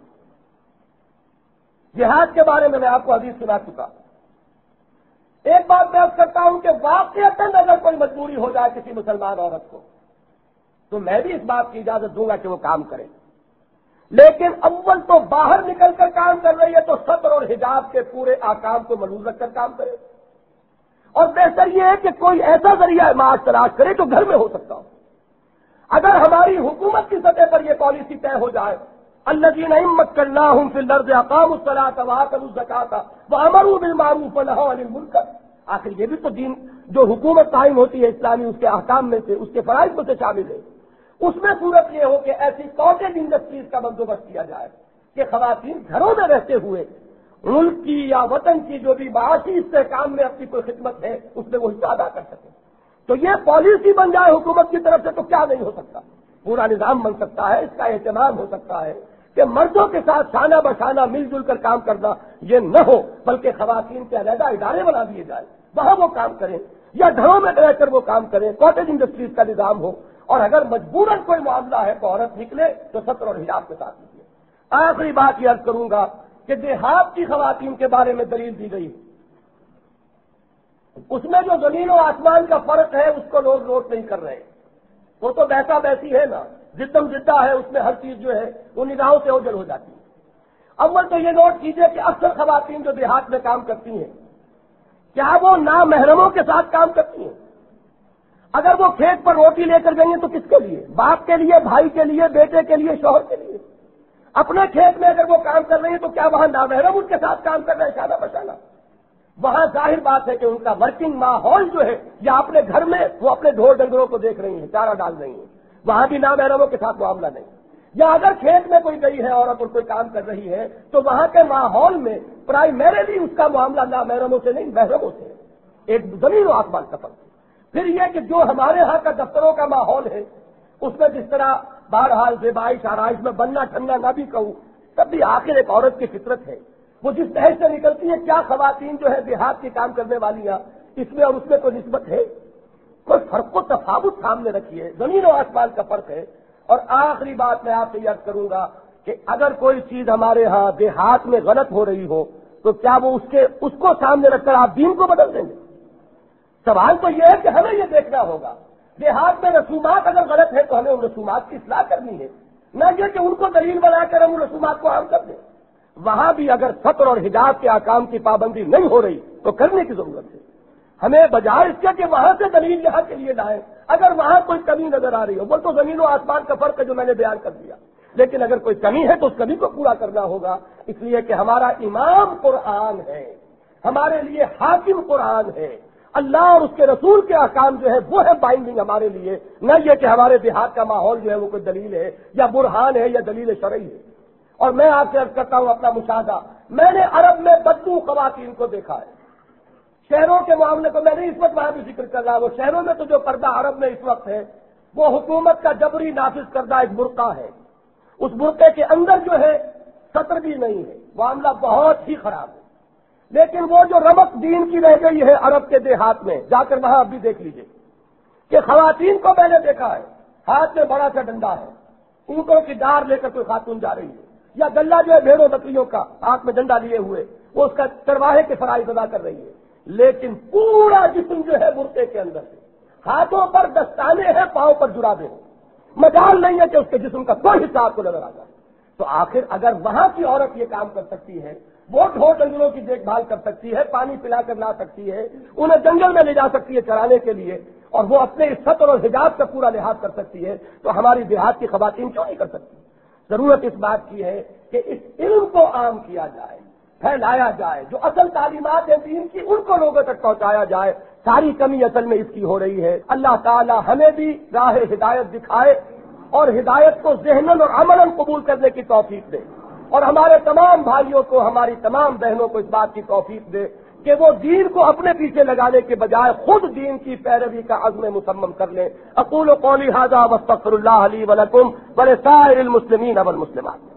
جہاد کے بارے میں آپ کو حدیث سنا چکا۔ ایک بات میں عرض کرتا ہوں کہ واقعتاً اگر کوئی مجبوری ہو جائے کسی مسلمان عورت کو تو میں بھی اس بات کی اجازت دوں گا کہ وہ کام کرے، لیکن اول تو باہر نکل کر کام کر رہی ہے تو ستر اور حجاب کے پورے احکام کو ملحوظ رکھ کر کام کرے، اور بہتر یہ ہے کہ کوئی ایسا ذریعہ معاش تلاش کرے جو گھر میں ہو سکتا ہو۔ اگر ہماری حکومت کی سطح پر یہ پالیسی طے ہو جائے الذین ان مکناہم فی الارض اقاموا الصلاۃ وآتوا الزکاۃ وامروا بالمعروف ونہوا عن المنکر، آخر یہ بھی تو دین جو حکومت قائم ہوتی ہے اسلامی اس کے احکام میں سے، اس کے فرائض میں سے شامل ہے۔ اس میں صورت یہ ہو کہ ایسی کاٹیج انڈسٹریز کا بندوبست کیا جائے کہ خواتین گھروں میں رہتے ہوئے ملک کی یا وطن کی جو بھی معاشی استحکام میں اپنی کوئی خدمت ہے اس میں وہ حصہ ادا کر سکیں۔ تو یہ پالیسی بن جائے حکومت کی طرف سے تو کیا نہیں ہو سکتا، پورا نظام بن سکتا ہے، اس کا اہتمام ہو سکتا ہے کہ مردوں کے ساتھ شانہ بشانہ مل جل کر کام کرنا یہ نہ ہو، بلکہ خواتین کے علیحدہ ادارے بنا دیے جائیں، وہاں وہ کام کریں یا گھروں میں رہ کر وہ کام کریں، کاٹیج انڈسٹریز کا نظام ہو، اور اگر مجبوراً کوئی معاملہ ہے تو عورت نکلے تو ستر اور حجاب کے ساتھ نکلے۔ آخری بات یہ عرض کروں گا کہ دیہات کی خواتین کے بارے میں دلیل دی گئی، اس میں جو زمین و آسمان کا فرق ہے اس کو لوگ نوٹ نہیں کر رہے، وہ تو بیسا بیسی ہے نا، زدم زدہ ہے، اس میں ہر چیز جو ہے وہ نگاہوں سے اوجھل ہو جاتی ہے۔ اول تو یہ نوٹ کیجئے کہ اکثر خواتین جو دیہات میں کام کرتی ہیں کیا وہ نامحرموں کے ساتھ کام کرتی ہیں؟ اگر وہ کھیت پر روٹی لے کر گئی ہیں تو کس کے لیے؟ باپ کے لیے، بھائی کے لیے، بیٹے کے لیے، شوہر کے لیے۔ اپنے کھیت میں اگر وہ کام کر رہی ہیں تو کیا وہاں نامحرم ان کے ساتھ کام کر رہے ہیں شانہ بشانہ؟ وہاں ظاہر بات ہے کہ ان کا ورکنگ ماحول جو ہے، یا اپنے گھر میں وہ اپنے ڈھور ڈنگروں کو دیکھ رہی ہیں، چارہ ڈال رہی ہیں، وہاں بھی نامحرموں کے ساتھ معاملہ نہیں۔ یا اگر کھیت میں کوئی گئی ہے عورت اور کوئی کام کر رہی ہے تو وہاں کے ماحول میں پرائمریلی اس کا معاملہ نامحرموں سے نہیں، محرموں سے، ایک زمین و آسمان کا فرق ہے۔ پھر یہ کہ جو ہمارے ہاں کا دفتروں کا ماحول ہے اس میں جس طرح بہرحال زیبائش آرائش میں بننا ٹھننا نہ بھی کہوں، تب بھی آخر ایک عورت کی فطرت ہے، وہ جس تحت سے نکلتی ہے۔ کیا خواتین جو ہے دیہات کی کام کرنے والی ہیں اس میں اور اس میں کوئی نسبت ہے؟ کوئی فرق و تفاوت سامنے رکھیے، زمین و آسمان کا فرق ہے۔ اور آخری بات میں آپ سے یہ عرض کروں گا کہ اگر کوئی چیز ہمارے ہاں دیہات میں غلط ہو رہی ہو تو کیا وہ اس کو سامنے رکھ کر آپ دین کو بدل دیں گے؟ سوال تو یہ ہے کہ ہمیں یہ دیکھنا ہوگا دیہات میں رسومات اگر غلط ہے تو ہمیں ان رسومات کی اصلاح کرنی ہے، نہ یہ کہ ان کو دلیل بنا کر ہم ان رسومات کو عام کر دیں۔ وہاں بھی اگر ستر اور حجاب کے احکام کی پابندی نہیں ہو رہی تو کرنے کی ضرورت ہے۔ ہمیں بجائے اس کے کہ وہاں سے دلیل یہاں کے لیے لائیں، اگر وہاں کوئی کمی نظر آ رہی ہو، وہ تو زمین و آسمان کا فرق ہے جو میں نے بیان کر دیا، لیکن اگر کوئی کمی ہے تو اس کمی کو پورا کرنا ہوگا، اس لیے کہ ہمارا امام قرآن ہے، ہمارے لیے حاکم قرآن ہے۔ اللہ اور اس کے رسول کے احکام جو ہے وہ ہے بائنڈنگ ہمارے لیے، نہ یہ کہ ہمارے دیہات کا ماحول جو ہے وہ کوئی دلیل ہے یا برہان ہے یا دلیل شرعی ہے۔ اور میں آپ سے عرض کرتا ہوں اپنا مشاہدہ، میں نے عرب میں بدو خواتین کو دیکھا ہے۔ شہروں کے معاملے کو میں نے اس وقت وہاں بھی ذکر کر رہا، وہ شہروں میں تو جو پردہ عرب میں اس وقت ہے وہ حکومت کا جبری نافذ کردہ ایک برقع ہے، اس برقعے کے اندر جو ہے سطر بھی نہیں ہے، معاملہ بہت ہی خراب ہے۔ لیکن وہ جو رمق دین کی رہ گئی ہے عرب کے دیہات میں، جا کر وہاں اب بھی دیکھ لیجئے کہ خواتین کو میں نے دیکھا ہے ہاتھ میں بڑا سا ڈنڈا ہے، اونٹوں کی ڈار لے کر کوئی خاتون جا رہی ہے، یا گلہ جو ہے بھیڑوں بکریوں کا ہاتھ میں ڈنڈا لیے ہوئے وہ اس کا چرواہے کے فرائض ادا کر رہی ہے، لیکن پورا جسم جو ہے برقعے کے اندر ہے، ہاتھوں پر دستانے ہیں، پاؤں پر جرابے ہیں، مجال نہیں ہے کہ اس کے جسم کا کوئی حصہ آپ کو نظر آ جائے۔ تو آخر اگر وہاں کی عورت یہ کام کر سکتی ہے، وہ ڈھور ڈنگروں کی دیکھ بھال کر سکتی ہے، پانی پلا کر لا سکتی ہے، انہیں جنگل میں لے جا سکتی ہے چرانے کے لیے، اور وہ اپنے سطر اور حجاب کا پورا لحاظ کر سکتی ہے، تو ہماری دیہات کی خواتین کیوں نہیں کر سکتی؟ ضرورت اس بات کی ہے کہ اس علم کو عام کیا جائے، پھیلایا جائے، جو اصل تعلیمات ہیں دین کی ان کو لوگوں تک پہنچایا جائے۔ ساری کمی اصل میں اس کی ہو رہی ہے۔ اللہ تعالی ہمیں بھی راہ ہدایت دکھائے اور ہدایت کو ذہناً اور عملاً قبول کرنے کی توفیق دے، اور ہمارے تمام بھائیوں کو، ہماری تمام بہنوں کو اس بات کی توفیق دے کہ وہ دین کو اپنے پیچھے لگانے کے بجائے خود دین کی پیروی کا عزم مصمم کر لیں۔ اقول قولی ھذا واستغفر اللہ لی ولکم ولسائر المسلمین والمسلمات۔